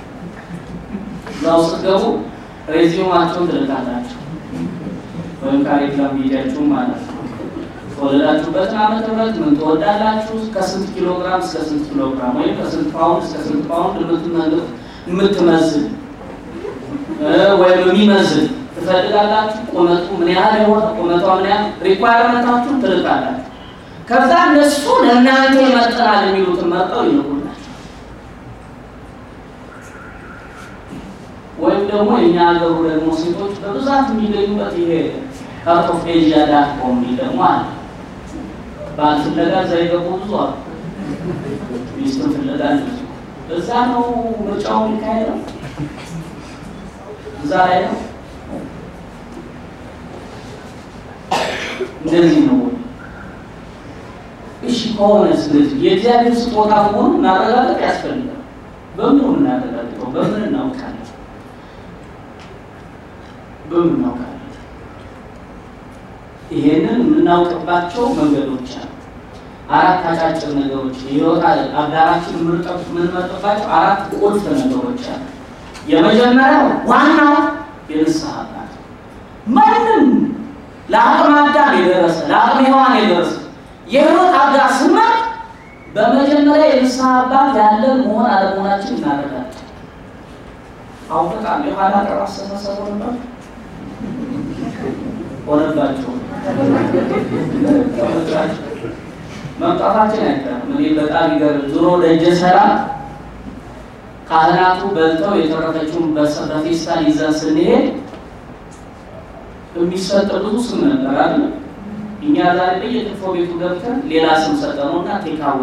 Speaker 1: ዛው ስትገቡ ሬዚዩማችሁን ትልካላችሁ ወይም ካሪኩለም ቪዲዮአችሁን ማለት ነው ወለዳችሁበት ዓመተ ምህረት ምን ተወዳላችሁ ከስንት ኪሎ ግራም እስከ ስንት ኪሎ ግራም ወይም ከስንት ፓውንድ እስከ ስንት ፓውንድ የምትመዝን የምትመዝን ወይም የሚመዝን ትፈልጋላችሁ ቁመቱ ምን ያህል ይሆን ቁመቷ ምን ያህል ሪኳየርመንታችሁን ትልካላችሁ ከዛ እነሱ ለእናንተ ይመጥናል የሚሉትን መርጠው ይልኩላችሁ ወይም ደግሞ የኛ ሀገሩ ደግሞ ሴቶች በብዛት የሚገኙበት ይሄ ካርት ኦፍ ኤዥያ ዳት ኮም ደግሞ አለ ባልፍለጋ ዘይገቡ ብዙ አሉ ሚስቱን ፍለጋ እዛ ነው ምርጫው የሚካሄደው እዛ ላይ ነው እንደዚህ ነው እሺ ከሆነ ስለዚህ የእግዚአብሔር ስጦታ መሆኑን ማረጋገጥ ያስፈልጋል በምን እናደርጋለን? በምን እናውቃለን? በምን እናውቃለን? ይሄንን የምናውቅባቸው መንገዶች አሉ። አራት አጫጭር ነገሮች የህይወት አጋራችን ምርጠት የምንመርጥባቸው አራት ቁልፍ ነገሮች አሉ። የመጀመሪያው ዋናው የንስሐ አባት ማንም ለአቅመ አዳም የደረሰ ለአቅመ ሔዋን የደረሰ የህይወት አጋር ስንመርጥ በመጀመሪያ የንስሐ አባት ያለን መሆን አለመሆናችን እናረጋግጣለን። አሁን በጣም የኋላ ቀር አስተሳሰብ ሆነባቸው ሆነባቸው መምጣታችን አይቀርም። እኔ በጣም ይገርም ዙሮ ደጀ ሰላም ካህናቱ በልተው የተረፈችውን በፌስታል ይዘን ስንሄድ የሚሰጥ ብዙ ስም ነበር አይደል? እኛ ዛሬ በየክፎ ቤቱ ገብተን ሌላ ስም ሰጠነውና ቴካዌ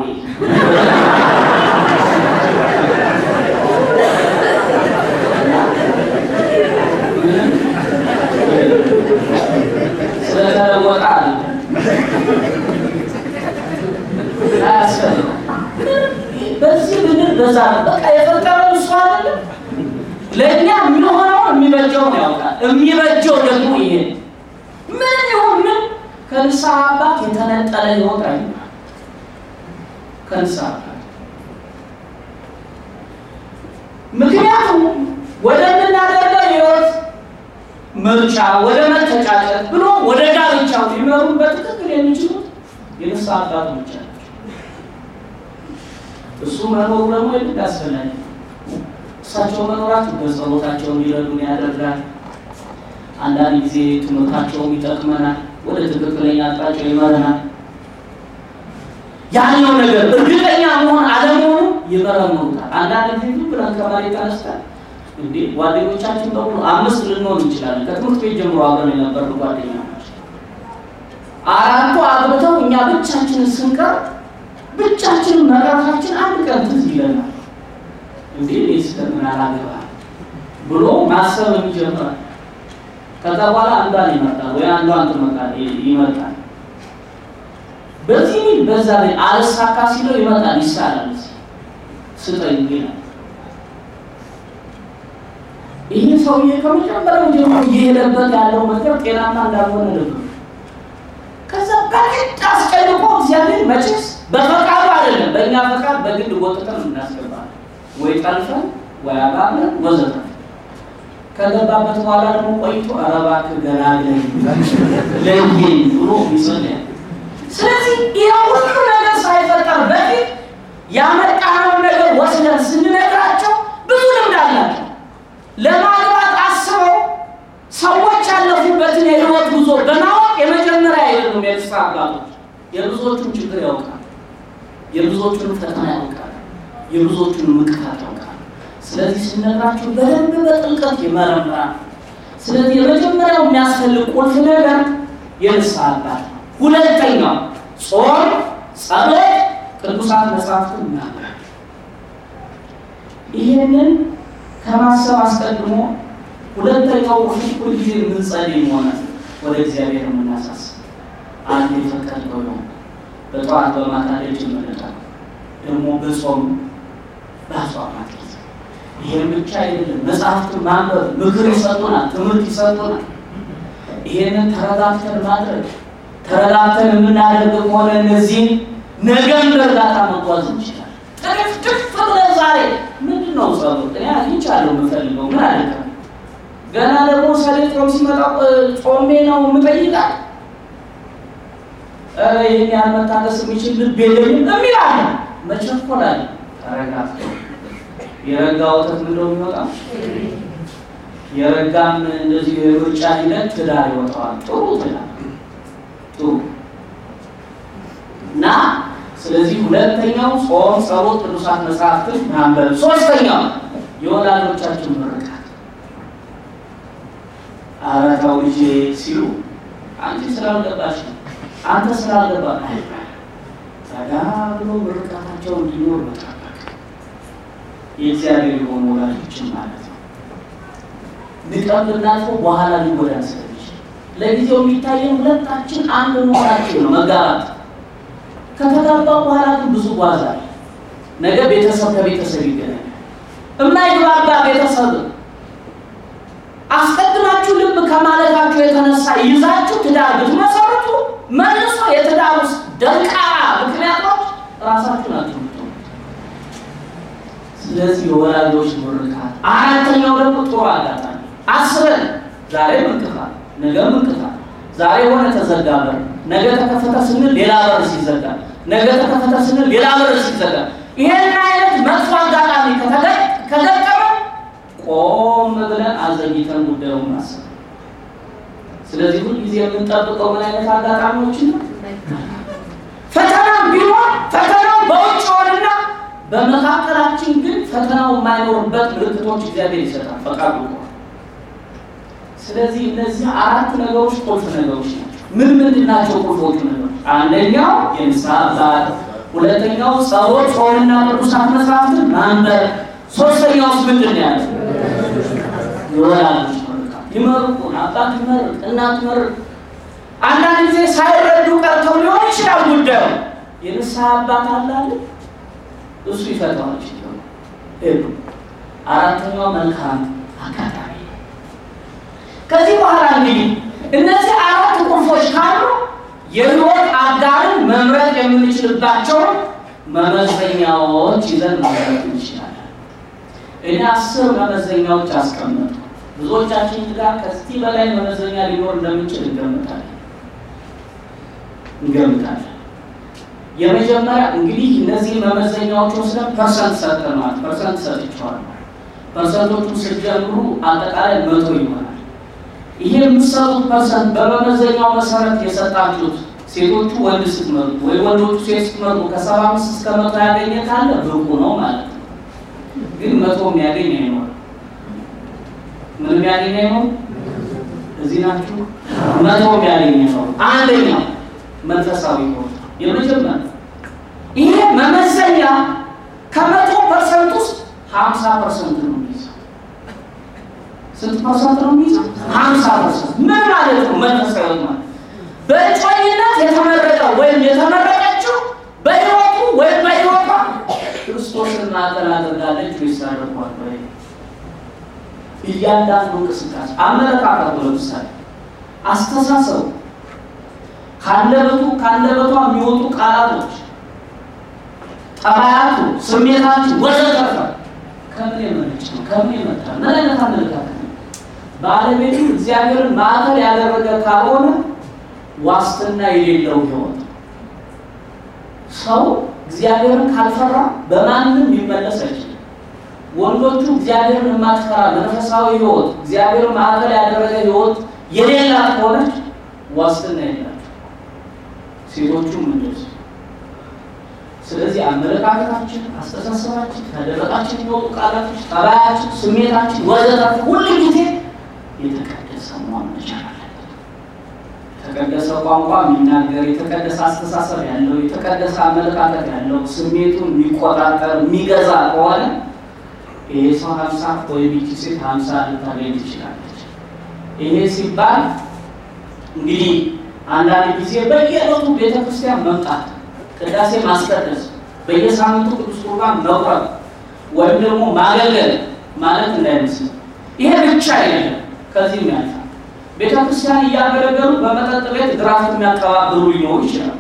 Speaker 1: ስለተለወጠ አለ በዚህ ምድር በዛ በቃ የፈጠረው እሱ አይደለም። ለእኛ የሚሆነው የሚበጀው ነው ያውቃል። የሚበጀው ደግሞ ይሄ ምን ይሁን ምን ከንስሐ አባት የተነጠለ ህይወት አይደለም። ከንስሐ አባት ምክንያቱም ወደ ምናደርገው ህይወት ምርጫ ወደ መተጫጨት ብሎ ወደ ጋብቻው ሊመሩ በትክክል የሚችሉት የንስሐ አባት ብቻ ናቸው። እሱ መኖሩ ደግሞ የግድ አስፈላጊ ነው። እሳቸው መኖራቸው በጸሎታቸው እንዲረዱን ያደርጋል። አንዳንድ ጊዜ ትምህርታቸውም ይጠቅመናል፣ ወደ ትክክለኛ አቅጣጫ ይመራናል። ያለው ነገር እርግጠኛ መሆን አለመሆኑ ይመረምሩታል። አንዳንድ ጊዜ ብለን ከመሬት ተነስተን እንዴ ጓደኞቻችን በሙሉ አምስት ልንሆን እንችላለን። ከትምህርት ቤት ጀምሮ አብረን የነበሩ ጓደኛሞች አራቱ አብረው እኛ ብቻችንን ስንቀር ብቻችንን መራታችን አንድ ቀን ትዝ ይለናል። እንዴ እኔስ ለምን አላገባ ብሎ ማሰብ ይጀምራል። ከዛ በኋላ አንዷን ይመጣል ወይ አንዷን ትመጣል ይመጣል። በዚህ በዛ ላይ አልሳካ ሲለው ይመጣል ይሳላል ስጠኝ ይላል። ይሄ ሰውዬ ከመጀመሪያው ጀምሮ እየሄደበት ያለው መንገድ ጤናማ እንዳልሆነ ልብ ከዛ በግድ አስጨንቆ እግዚአብሔር መቼስ በፈቃዱ አይደለም በእኛ ፈቃድ በግድ ወጥተን እናስገባለን ወይ ጠልፈን ወይ አባብለን ወዘተ ከገባበት በኋላ ደግሞ ቆይቶ አረባክ ገላግለኝ ለይኝ ብሎ ይሰኛል። ስለዚህ ይሄ ሁሉ ነገር ሳይፈጠር በፊት ያመጣነው ነገር ወስደን ስንነግራቸው ብዙ ልምድ አላቸው። ለማግባት አስበው ሰዎች ያለፉበትን የህይወት ጉዞ በማወቅ የመጀመሪያ አይደሉም የንስሐ አባቶች። የብዙዎቹን ችግር ያውቃል፣ የብዙዎቹን ፈተና ያውቃል፣ የብዙዎቹን ምክንያት ያውቃል። ስለዚህ ስንነግራቸው በደንብ በጥልቀት ይመረምራል። ስለዚህ የመጀመሪያው የሚያስፈልግ ቁልፍ ነገር የንስሐ አባት ነው። ሁለተኛው ጾም፣ ጸሎት፣ ቅዱሳት መጻሕፍትን ማንበብ። ይሄንን ከማሰብ አስቀድሞ ሁለተኛው ቁልፍ ጊዜ የምንጸልይ መሆን ወደ እግዚአብሔር የምናሳስብ አንድ የፈቀደው ነው። በጠዋት በማታ ደጅ መለጣ ደግሞ በጾም በአጽዋማት ይሄን ብቻ አይደለም። መጽሐፍትን ማንበብ ምክር ይሰጡናል፣ ትምህርት ይሰጡናል። ይሄንን ተረጋግተን ማድረግ ተረጋግተን የምናደርግ ከሆነ እነዚህ ነገም በእርጋታ መጓዝ እንችላለን። ጥፍ ጥፍ ብለን ዛሬ ምንድነው ጸሎት እኔ አግኝቻለሁ የምፈልገው ምን አለካ ገና ደግሞ ሰሌት ጾም ሲመጣ ጾሜ ነው የምጠይቃል። ኧረ ይሄን ያልመታገስ የሚችል ልብ የለኝም የሚል አለ። መቸኮል አለ። ተረጋግቶ የረጋ ወተት ምንድነው የሚወጣው? የረጋም እንደዚህ የሩጫ ሂደት ትዳር ይወጣዋል። ጥሩ ትዳር ጥሩ እና ስለዚህ ሁለተኛው ጾም፣ ጸሎት፣ ቅዱሳት መጻሕፍትን ማንበብ። ሶስተኛው የወላጆቻችን ምርቃት። አራታው ልጄ ሲሉ አንቺ ስላልገባሽ አንተ ስላልገባህ አይባል ታዲያ ብሎ ምርቃታቸው እንዲኖር መጠበቅ የእግዚአብሔር የሆኑ ወላጆችን ማለት ነው። ንቀምናልፎ በኋላ ሊጎዳን ስለሚችል ለጊዜው የሚታየን ሁለታችን አንድ መሆናችን ነው መጋባት። ከተጋባ በኋላ ግን ብዙ ጓዛ ነገ ቤተሰብ ከቤተሰብ ይገናኛል። የማይግባባ ቤተሰብ አስቀድማችሁ ልብ ከማለታችሁ የተነሳ ይዛችሁ ትዳር ብትመሰርቱ መልሶ የትዳር ውስጥ ደንቃራ ምክንያቶች ራሳችሁ ናችሁ። ስለዚህ የወላጆች ምርቃት። አራተኛው ደግሞ ጥሩ አጋጣሚ አስበን ዛሬ ምንቅፋት ነገ ምንቅፋት፣ ዛሬ ሆነ ተዘጋ በር፣ ነገ ተከፈተ ስንል ሌላ በር ሲዘጋ፣ ነገ ተከፈተ ስንል ሌላ በር ሲዘጋ፣ ይሄን አይነት መጥፎ አጋጣሚ ከገጠመ ቆም ብለን አዘግይተን ጉዳዩን ማሰብ። ስለዚህ ሁሉ ጊዜ የምንጠብቀው ምን አይነት አጋጣሚዎች ነው? ፈተና ቢሆን ፈተናው በውጭ ሆነና በመካከላችን ግን ፈተናው የማይኖርበት ምልክቶች እግዚአብሔር ይሰጣል ፈቃዱ ነው። ስለዚህ እነዚህ አራት ነገሮች ቁልፍ ነገሮች ናቸው። ምን ምንድን ናቸው ቁልፎቹ ነገሮች? አንደኛው የንስሐ አባት፣ ሁለተኛው ጸሎት፣ ጾምና ቅዱሳት መጻሕፍትን ማንበብ፣ ሶስተኛውስ ምንድን ነው ያለው? የወላጆች ምርቃት። ይመርቁን፣ አባት ይመርቅ፣ እናት ይመርቅ። አንዳንድ ጊዜ ሳይረዱ ቀርተው ሊሆን ይችላል ጉዳዩ። የንስሐ አባት አላለ እሱ ይፈታዋል ይችላል ሄዱ። አራተኛው መልካም አጋጣሚ። ከዚህ በኋላ እንግዲህ እነዚህ አራት ቁልፎች ካሉ የሕይወት አጋርን መምረጥ የምንችልባቸው መመዘኛዎች ይዘን ማለት እንችላለን። እኔ አስር መመዘኛዎች አስቀመጡ። ብዙዎቻችን ጋር ከዚህ በላይ መመዘኛ ሊኖር እንደምንችል እንገምታለን እንገምታለን። የመጀመሪያ እንግዲህ እነዚህ መመዘኛዎች ወስደን ፐርሰንት ሰጥተናል። ፐርሰንት ሰጥቻለሁ። ፐርሰንቶቹ ሲጀምሩ አጠቃላይ መቶ ይሆናል። ይሄ የምትሰጡት ፐርሰንት በመመዘኛው መሰረት የሰጣችሁት ሴቶቹ ወንድ ስትመርጡ ወይ ወንዶቹ ሴት ስትመርጡ ከሰባ አምስት እስከ መቶ ያገኘ ካለ ብቁ ነው ማለት ነው። ግን መቶ የሚያገኝ አይኖርም። ምን የሚያገኝ አይኖርም? እዚህ ናችሁ። መቶ የሚያገኝ ነው። አንደኛው መንፈሳዊ ነው። የመጀመሪያ ይሄ መመዘኛ ከመቶ ፐርሰንት ውስጥ ሀምሳ ፐርሰንት ነው የሚይዘው። ስንት ፐርሰንት ነው የሚይዘው? ሀምሳ ፐርሰንት። ምን ማለት ነው? መንፈሳዊ ማለት በእጮኝነት የተመረጠው ወይም የተመረጠችው በሕይወቱ ወይም በሕይወቷ ክርስቶስን ማዕከል አድርጋለች ወይስ አድርጓል ወይ? እያንዳንዱ እንቅስቃሴ አመለካከቱ፣ ለምሳሌ አስተሳሰቡ፣ ካንደበቱ ካንደበቷ የሚወጡ ቃላቶች፣ ጠባያቱ፣ ስሜታቱ ወዘተርፈ ከምን የመነጨ ነው? ከምን የመጣ ምን አይነት አመለካከት ነው? ባለቤቱ እግዚአብሔርን ማዕከል ያደረገ ካልሆነ ዋስትና የሌለው ሕይወት። ሰው እግዚአብሔርን ካልፈራ በማንም ሊመለስ አይችልም። ወንዶቹ እግዚአብሔርን የማትፈራ መንፈሳዊ ሕይወት፣ እግዚአብሔርን ማዕከል ያደረገ ሕይወት የሌላት ከሆነች ዋስትና የላቸው። ሴቶቹም እንደዚህ። ስለዚህ አመለካከታችን፣ አስተሳሰባችን፣ ከደረቃችን የሚወጡ ቃላቶች፣ ጠባያችን፣ ስሜታችን ወዘተ ሁሉ ጊዜ የተቀደሰ መሆን መቻል አለበት። የተቀደሰ ቋንቋ የሚናገር፣ የተቀደሰ አስተሳሰብ ያለው፣ የተቀደሰ አመለካከት ያለው፣ ስሜቱን የሚቆጣጠር የሚገዛ ከሆነ ይሄ ሰው ሀምሳ ወይም ይቺ ሴት ሀምሳ ልታገኝ ትችላለች። ይሄ ሲባል እንግዲህ አንዳንድ ጊዜ በየዕለቱ ቤተክርስቲያን መምጣት፣ ቅዳሴ ማስቀደስ፣ በየሳምንቱ ቅዱስ ቁርባን መቁረብ ወይም ደግሞ ማገልገል ማለት እንዳይመስል። ይሄ ብቻ አይደለም። ከዚህም ያልፋል። ቤተክርስቲያን እያገለገሉ በመጠጥ ቤት ድራፍት የሚያቀባብሉ ሊኖሩ ይችላል።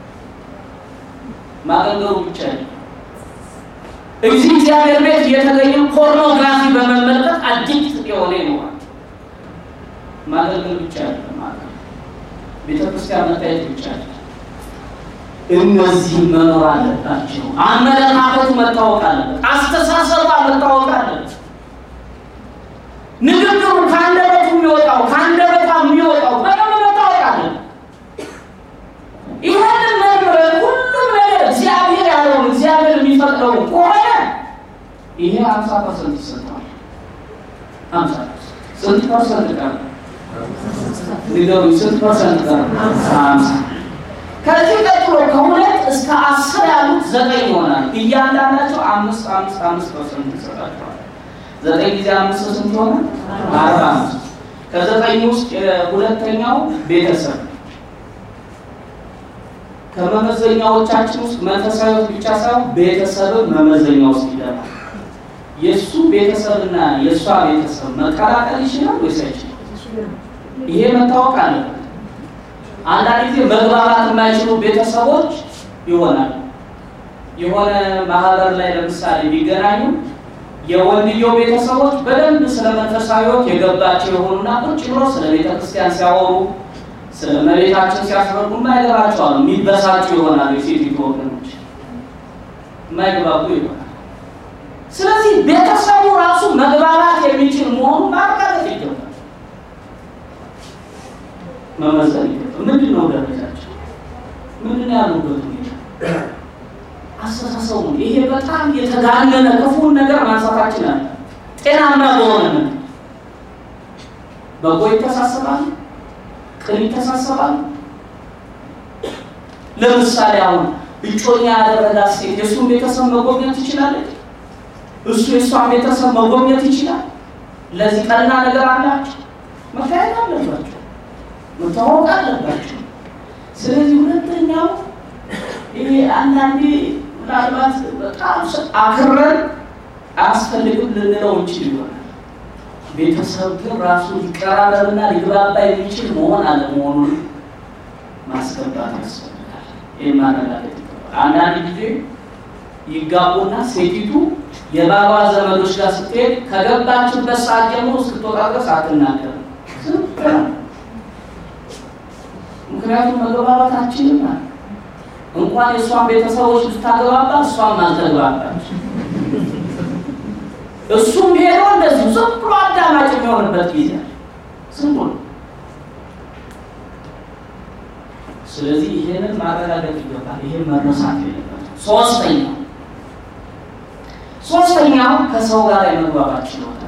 Speaker 1: ማገልገሉ ብቻ አይደለም። እዚህ እግዚአብሔር ቤት እየተገኘ ፖርኖግራፊ በመመልከት አዲክት የሆነ ይኖራል። ማገልገል ብቻ አይደለም ማለት ቤተክርስቲያን መታየት ብቻ አይደለም። እነዚህ መኖር አለባቸው። አመለካከቱ መታወቅ አለበት። አስተሳሰቡ መታወቅ አለበት። ንግግሩ ካንደበቱ የሚወጣው ካንደበቷ የሚወጣው በደንብ መታወቅ አለበት። ይሄንን መምረጥ ሁሉም ነገር እግዚአብሔር ያለውን እግዚአብሔር የሚፈቅደው ከሆነ ይሄ ሀምሳ ፐርሰንት ይሰጣል። ሀምሳ ስንት ፐርሰንት ቀረ? ንገሩ። ስንት ፐርሰንት ቀረ? ሀምሳ። ከዚህ ቀጥሎ ከሁለት እስከ አስር ያሉት ዘጠኝ ይሆናል። እያንዳንዳቸው አምስት አምስት አምስት ፐርሰንት ይሰጣቸዋል። ዘጠኝ ጊዜ አምስት ስንት ሆነ? አርባ አምስት። ከዘጠኝ ውስጥ ሁለተኛው ቤተሰብ። ከመመዘኛዎቻችን ውስጥ መንፈሳዊ ብቻ ሳይሆን ቤተሰብም መመዘኛ ውስጥ ይገባል። የሱ ቤተሰብና የሷ ቤተሰብ መቀላቀል ይችላል ወይስ አይችልም? ይሄ መታወቅ አለበት። አንዳንድ ጊዜ መግባባት የማይችሉ ቤተሰቦች ይሆናል። የሆነ ማህበር ላይ ለምሳሌ ቢገናኙ የወንድየው ቤተሰቦች በደንብ ስለ መንፈሳዊ ሕይወት የገባቸው የሆኑና ቁጭ ብሎ ስለ ቤተክርስቲያን ሲያወሩ ስለ መቤታችን ሲያስረዱ የማይገባቸው አሉ። የሚበሳጩ ይሆናሉ። የሴቲቱ ወገኖች የማይግባቡ ይሆናል። ስለዚህ ቤተሰቡ ራሱ መግባባት የሚችል መሆኑ ማረጋገጥ ይገባል። መመዘን ይገባል። ምንድን ነው ደረጃቸው? ምንድን ነው ያሉበት ሁኔታ? አስተሳሰቡ ይሄ በጣም የተጋነነ ክፉን ነገር ማንሳታችን አለ። ጤናማ በሆነ ነገር በጎ ይተሳሰባል፣ ቅን ይተሳሰባል። ለምሳሌ አሁን እጮኛ ያደረጋት ሴት የእሱን ቤተሰብ መጎብኘት ትችላለች። እሱ የእሷን ቤተሰብ መጎብኘት ይችላል። ለዚህ ቀና ነገር አላቸው። መታየት አለባቸው፣ መታወቅ አለባቸው። ስለዚህ ሁለተኛው ይሄ አንዳንዴ ምናልባት በጣም አክረን አያስፈልግም ልንለው እንችል ይሆናል። ቤተሰብ ግን ራሱ ሊቀራረብና ሊግባባ የሚችል መሆን አለመሆኑን ማስገባት ያስፈልጋል። ይህን ማረጋገጥ ይገባል። አንዳንድ ጊዜ ይጋቡና ሴቲቱ የባባ ዘመዶች ጋር ስትሄድ ከገባችበት ሰዓት ጀምሮ እስክትወጣ ድረስ አትናገርም። ምክንያቱም መግባባታችንን ማለት እንኳን የእሷን ቤተሰቦች ልታገባባ እሷም አልተግባባች። እሱም ሄዶ እንደዚህ ዝም ብሎ አዳማጭ የሚሆንበት ጊዜ ዝም ብሎ። ስለዚህ ይሄንን ማረጋገጥ ይገባል። ይሄን መረሳት የለበትም። ሶስተኛው ሶስተኛው ከሰው ጋር የመግባባት ችሎታ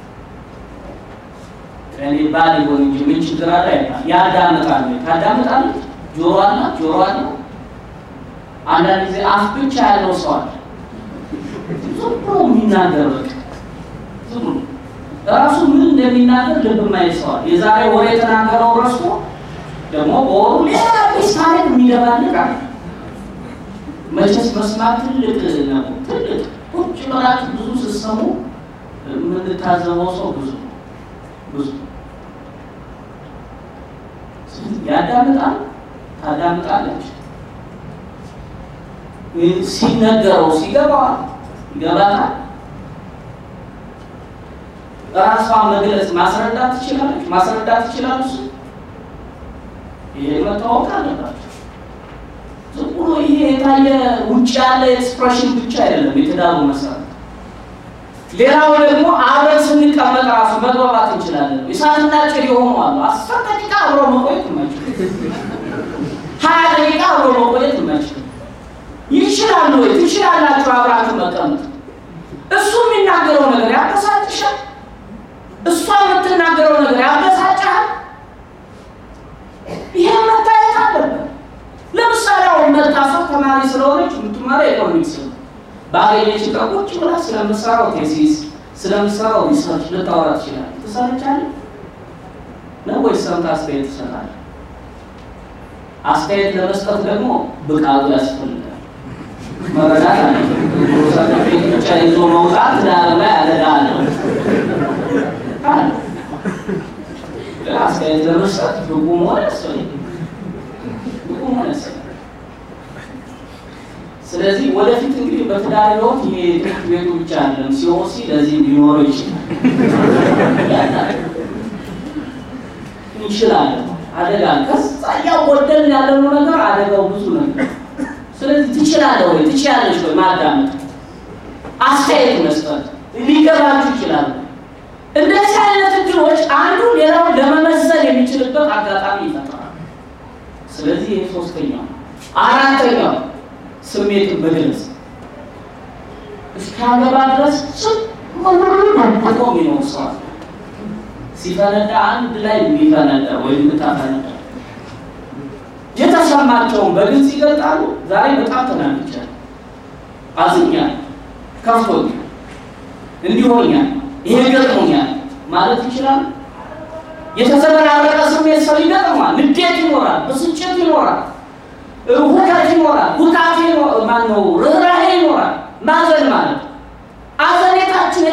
Speaker 1: እኔ ባል ይሆን እንጂ ምን ችግር አለ? ያዳምጣል። ታዳምጣል። ጆሮ አለ ጆሮ አለ። አንዳንድ ጊዜ አፍ ብቻ ያለው ሰው አለ። ዝም ብሎ የሚናገር በቃ ዝም ብሎ ራሱ ምን እንደሚናገር ልብ የማይሰዋል። የዛሬ ወሬ የተናገረው ረስቶ ደግሞ በወሩ ሌላ ታሪክ የሚደባልቅ አለ። መቼስ መስማት ትልቅ ነው። ትልቅ ቁጭ ብላችሁ ብዙ ስትሰሙ የምንታዘበው ሰው ብዙ ብዙ ያዳምጣል፣ ታዳምጣለች። ሲነገረው ሲገባው ይገባታል። ራሷን መግለጽ ማስረዳት ትችላለች ማስረዳት ትችላለች። ይሄ መታወቅ አለባቸው። ዝም ብሎ ይሄ የታየ ውጭ ያለ ኤክስፕሬሽን ብቻ አይደለም የትዳሩ መሰረት። ሌላው ደግሞ አብረን ስንቀመጥ ራሱ መግባባት እንችላለን። እሳትና ጭድ የሆኑ አሉ። አስር ደቂቃ አብሮ መቆየት የማይችሉ ሀያ ደቂቃ አብሮ መቆየት የማይችሉ ይችላሉ ወይ? ትችላላችሁ አብራችሁ መቀመጥ። እሱ የሚናገረው ነገር ያበሳጭሻል፣ እሷ የምትናገረው ነገር ያበሳጫል። ይሄ መታየት አለበት። ለምሳሌ አሁን መጣፋ ተማሪ ስለሆነች የምትማረው ኢኮኖሚክስ ነው። ባገኘች ቁጭ ብላ ስለምትሰራው ቴሲስ ስለምትሰራው ሪሰርች ልታወራ ትችላለች። ትሰራቻለች ነው ወይስ ሰምታ አስተያየት ትሰጣለች? አስተያየት ለመስጠት ደግሞ ብቃቱ ያስፈልጋል። መረዳት አለ። ሰርቲፊኬት ብቻ ይዞ መውጣት ለአለማ ያለዳል ነው። አስተያየት ለመስጠት ብቁ መሆን ያስፈልጋል። ብቁ መሆን ያስፈልጋል። ስለዚህ ወደፊት እንግዲህ በትዳር ሕይወት ይሄ ትምህርት ቤቱ ብቻ አይደለም፣ ሲኦሲ ለዚህ ሊኖረው ይችላል ይችላል አደጋ ከዛ ያው ወደን ያለው ነገር አደጋው ብዙ ነገር። ስለዚህ ትችላለህ ወይ ትችላለሽ ወይ ማዳመጥ፣ አስተያየት መስጠት ሊገባችሁ ይችላል። እንደዚህ አይነት እድሎች አንዱ ሌላው ለመመሰል የሚችልበት አጋጣሚ ይፈጥራል። ስለዚህ ይሄ ሶስተኛው። አራተኛው ስሜትን መግለጽ እስካገባ ድረስ ምንም ሰው ሲፈነዳ አንድ ላይ የሚፈነዳ ወይ የምታፈነዳ የተሰማቸውን በግልጽ ይገልጣሉ። ዛሬ በጣም ተናግቻለሁ፣ አዝኛለሁ፣ ከፍቶኛል፣ እንዲሆኛል፣ ይሄ ገጥሞኛል ማለት ይችላል። የተዘበራረቀ ስሜት ሰው ይገጥማል። ንዴት ይኖራል፣ ብስጭት ይኖራል፣ ሁከት ይኖራል፣ ሁካቴ ማነው ርህራሄ ይኖራል። ማዘን ማለት አዘኔታችን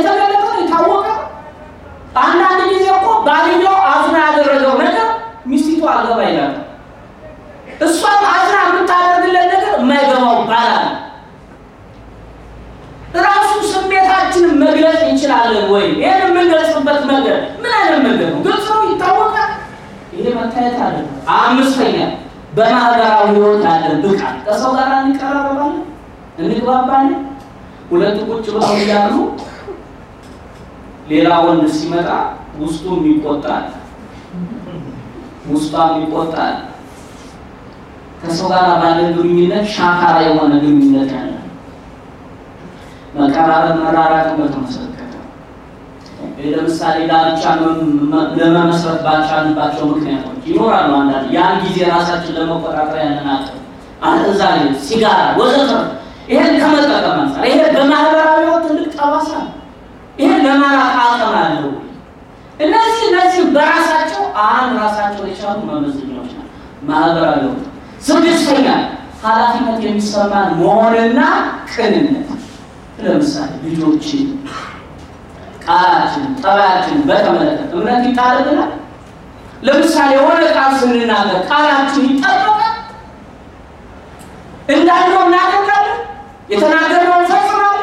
Speaker 1: ፍቅራችንን መግለጽ እንችላለን ወይ? ይሄን የምንገልጽበት መንገድ ምን አይነት መንገድ ነው? ግልጽ ነው፣ ይታወቃል። ይሄ መታየት አለበት። አምስተኛ በማህበራዊ ህይወት ያለን ብቃት። ከሰው ጋር እንቀራረባለን፣ እንግባባለን። ሁለት ቁጭ ብለው እያሉ ሌላ ወንድ ሲመጣ ውስጡም ይቆጣል፣ ውስጧም ይቆጣል። ከሰው ጋር ባለን ግንኙነት ሻካራ የሆነ ግንኙነት ያለ መቀራረብ መራራቅን በተመሰከተ ለምሳሌ ዳርቻ ለመመስረት ባልቻልንባቸው ምክንያቶች ይኖራሉ። አንዳንድ ያን ጊዜ ራሳችን ለመቆጣጠር ያለን አቅም አዛኝ ሲጋራ ወዘተ ይሄን ከመጠቀም አንፃር ይሄ በማህበራዊ ህይወት ትልቅ ጠባሳ ይሄን ለማራቅ አቅም አለው። እነዚህ እነዚህ በራሳቸው አንድ ራሳቸው የቻሉ መመዘኛዎች ናቸው። ማህበራዊ ህይወት ስድስተኛ ኃላፊነት የሚሰማን መሆንና ቅንነት። ለምሳሌ ልጆችን ቃላችን ጠባያችን በተመለከተ እምነት ይጣልብናል። ለምሳሌ የሆነ ቃል ስንናገር ቃላችን ይጠበቃል፣ እንዳልነው እናደርጋለን፣ የተናገርነው እንፈጽማለን።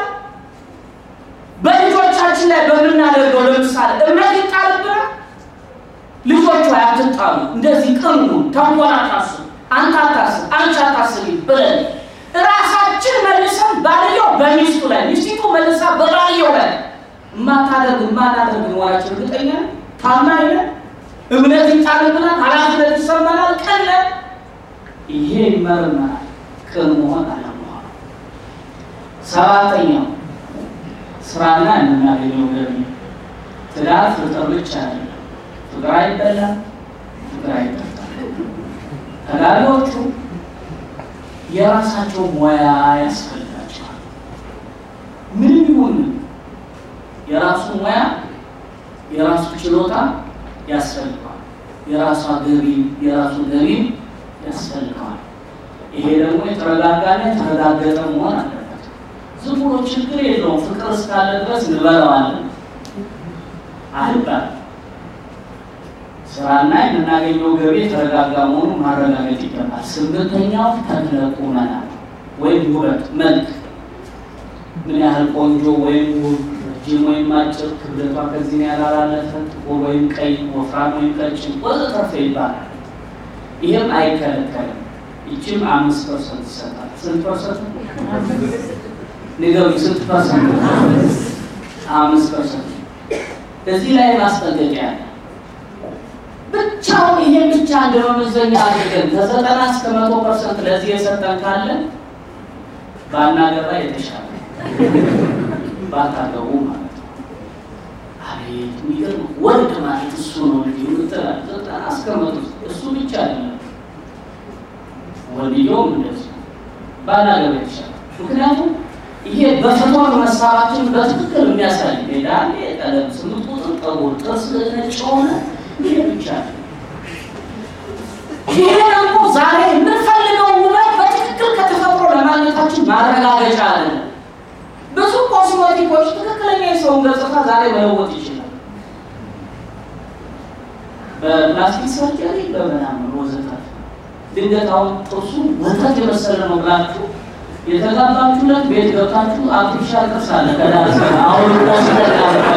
Speaker 1: በልጆቻችን ላይ በምናደርገው ለምሳሌ እምነት ይጣልብናል። ልጆቹ አያትጣሉ፣ እንደዚህ ቅኑ፣ ተንኮል አታስቡ፣ አንተ አታስብ፣ አንቺ አታስቢ ብለን ራሳችን መልሰን ባልየው በሚስቱ ላይ ሚስቱ መልሳ በባልየው ላይ ማታደርግ ማታደርግ ወራችን እርግጠኛ ታማኝ ነን። እምነት ይጣልብናል፣ ኃላፊነት ይሰማናል፣ ቅን ነን። ይሄ ይመርመራል፣ ቅን መሆን አለመሆን። ሰባተኛው ስራና የምናገኘው ገቢ። ትዳር ፍቅር ብቻ አይደለም። ፍቅር አይበላም፣ ፍቅር አይጠጣም። ተጋቢዎቹ የራሳቸው ሙያ ያስፈልጋቸዋል። ምን ይሁን የራሱ ሙያ የራሱ ችሎታ ያስፈልጋል። የራሱ ገቢ የራሱ ገቢ ያስፈልጋል። ይሄ ደግሞ የተረጋጋና የተረጋገጠ መሆን አለበት። ዝም ብሎ ችግር የለውም ፍቅር እስካለ ድረስ እንበላዋለን አይባልም። ስራና የምናገኘው ገቢ የተረጋጋ መሆኑን ማረጋገጥ ይገባል። ስምንተኛው ተክለ ቁመና ወይም ውበት መልክ። ምን ያህል ቆንጆ ወይም ረጅም ወይም አጭር፣ ክብደቷ ከዚህ ያላላለፈ፣ ጥቁር ወይም ቀይ፣ ወፍራም ወይም ቀጭን ወዘተርፈ ይባላል። ይህም አይከለከልም። ይችም አምስት ፐርሰንት ይሰጣል። ስንት ፐርሰንት ንገሩ? ስንት ፐርሰንት? አምስት ፐርሰንት። እዚህ ላይ ማስጠንቀቂያ አለ። ብቻው ይሄ ብቻ እንደመመዘኛ አድርገን ከዘጠና እስከ መቶ ፐርሰንት ለዚህ የሰጠን ካለ ባናገባ የተሻለ ባታገቡ ማለት ነው። አቤት የሚገርም ወንድ ማለት እሱ ነው እንጂ ምትላል ዘጠና እስከ መቶ እሱ ብቻ አይደለም። ወንድየውም እንደዚህ ባናገባ የተሻለ። ምክንያቱም ይሄ በፈቶን መሳባችን በትክክል የሚያሳይ ሜዳሌ ቀለም ስምንት ቁጥር ጠጉር ጥርስ ነጭ ሆነ ይሄ ብቻ ነው። ይሄ ደግሞ ዛሬ የምንፈልገው ውበት በትክክል ከተፈጥሮ ለማግኘታችን ማረጋገጫ አለ። ብዙ ኮስሞቲኮች ትክክለኛ የሰውን ገጽታ ዛሬ መለወጥ ይችላል። በፕላስቲክ ሰርጀሪ በምናምን ወዘተ። ድንገት አሁን ጥርሱ ወተት የመሰለ ነው ብላችሁ የተጋባችሁለት ቤት ገብታችሁ አርቲፊሻል ጥርስ አለ ከዳር አሁን ኮስሞቲክ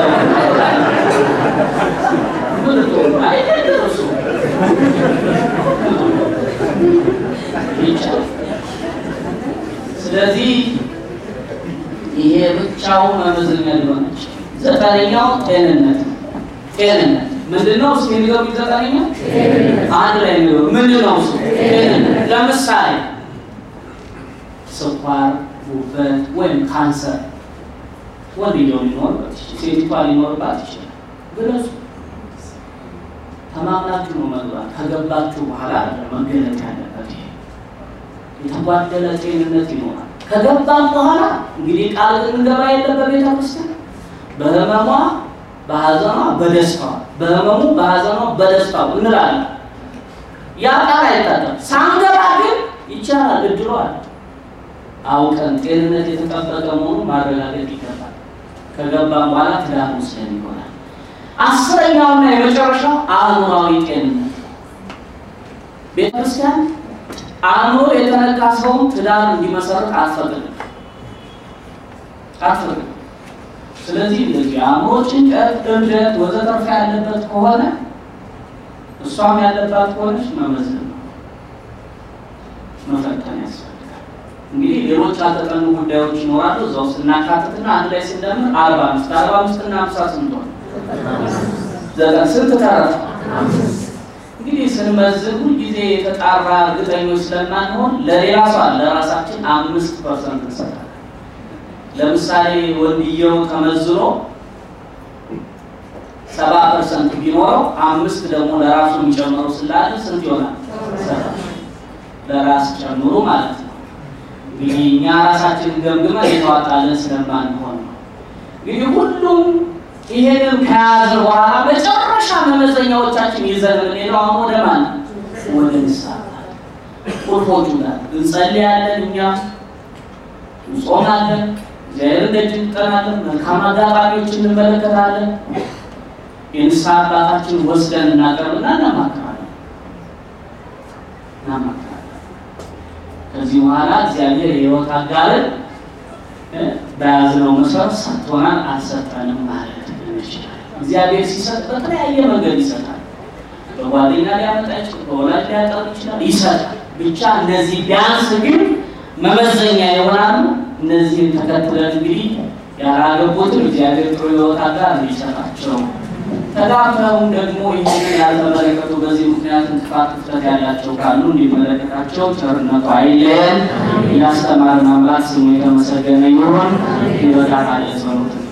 Speaker 1: ስለዚህ ይሄ ብቻው መመዘኛ ሊሆን ይችላል። ዘጠነኛው ጤንነት። ጤንነት ምንድነው? እስኪ ንገሩ። ዘጠነኛው አንድ ላይ ነው። ምንድነው እሱ? ጤንነት። ለምሳሌ ስኳር፣ ጉበት ወይም ካንሰር ወንድየው ሊኖርበት ይችላል፣ ሴቷ ሊኖርባት ይችላል። ግለጹ። ተማምናችሁ ነው መግባት። ከገባችሁ በኋላ መገለጥ ያለበት ይሄ የተጓደለ ጤንነት ይኖራል። ከገባን በኋላ እንግዲህ ቃል እንገባ የለበት ቤተክርስቲያን በህመሟ በሐዘኗ በደስታዋ በህመሙ በሐዘኗ በደስታው እንላለን። ያ ቃል አይታጠም። ሳንገባ ግን ይቻላል፣ እድሉ አለ። አውቀን ጤንነት የተጠበቀ መሆኑን ማረጋገጥ ይገባል። ከገባን በኋላ ትዳር ሙስሊም ይሆናል። አስረኛውና የመጨረሻው አእምሯዊ ጤንነት። ቤተክርስቲያን አእምሮ የተነካ ሰው ትዳር እንዲመሰረት አትፈቅድም አትፈቅድም። ስለዚህ እንደዚህ አእምሮ ጭንቀት፣ እብደት ወዘተርፈ ያለበት ከሆነ እሷም ያለባት ከሆነች መመዘን መፈተን ያስፈልጋል። እንግዲህ ሌሎች ያልተጠኑ ጉዳዮች ይኖራሉ። እዛው ስናካትትና አንድ ላይ ስንደምር አርባ አምስት አርባ አምስት እና ሃምሳ ስንት ሆነ? ዘጠና ስንት ተረፈ? እንግዲህ ስንመዝን ሁልጊዜ የተጣራ እርግጠኞች ስለማንሆን ለሌላ ሰው ለራሳችን አምስት ፐርሰንት እንሰጣለን። ለምሳሌ ወንድየው ተመዝኖ ሰባ ፐርሰንት ቢኖረው አምስት ደግሞ ለራሱ የሚጨምረው ስላለ ስንት ይሆናል? ለራስ ጨምሩ ማለት ነው። እንግዲህ እኛ ራሳችንን ገምግመን የተዋጣለን ስለማንሆን ነው። እንግዲህ ሁሉም ይሄንን ከያዘ በኋላ መጨረሻ መመዘኛዎቻችን ይዘን እንሄዳለን። አሁን ወደ ማን? ወደ ንስሐ ቁልፎቹ ጋር እንጸልያለን፣ እኛ እንጾማለን፣ እግዚአብሔርን ደጅ እንጠናለን፣ መልካም አጋጣሚዎችን እንመለከታለን። የንስሐ አባታችን ወስደን እናቀርብና እናማክራለን እናማክራለን። ከዚህ በኋላ እግዚአብሔር የሕይወት አጋርን በያዝነው መሰረት ሰጥቶናል አልሰጠንም ማለት ይችላል። እግዚአብሔር ሲሰጥ በተለያየ መንገድ ይሰጣል። በጓደኛ ሊያመጣ ይችላል፣ በወላጅ ሊያቀርብ ይችላል፣ ይሰጣል። ብቻ እነዚህ ቢያንስ ግን መመዘኛ ይሆናሉ። እነዚህን ተከትለን እንግዲህ ያላገቡትን እግዚአብሔር ጥሩ ሕይወት አጋር እንዲሰጣቸው፣ ተጋብተውም ደግሞ ይህንን ያልተመለከቱ በዚህ ምክንያት እንቅፋት ክፍተት ያላቸው ካሉ እንዲመለከታቸው ቸርነቱ አይለየን። ያስተማረን አምላክ ስሙ የተመሰገነ ይሁን። ይበቃል።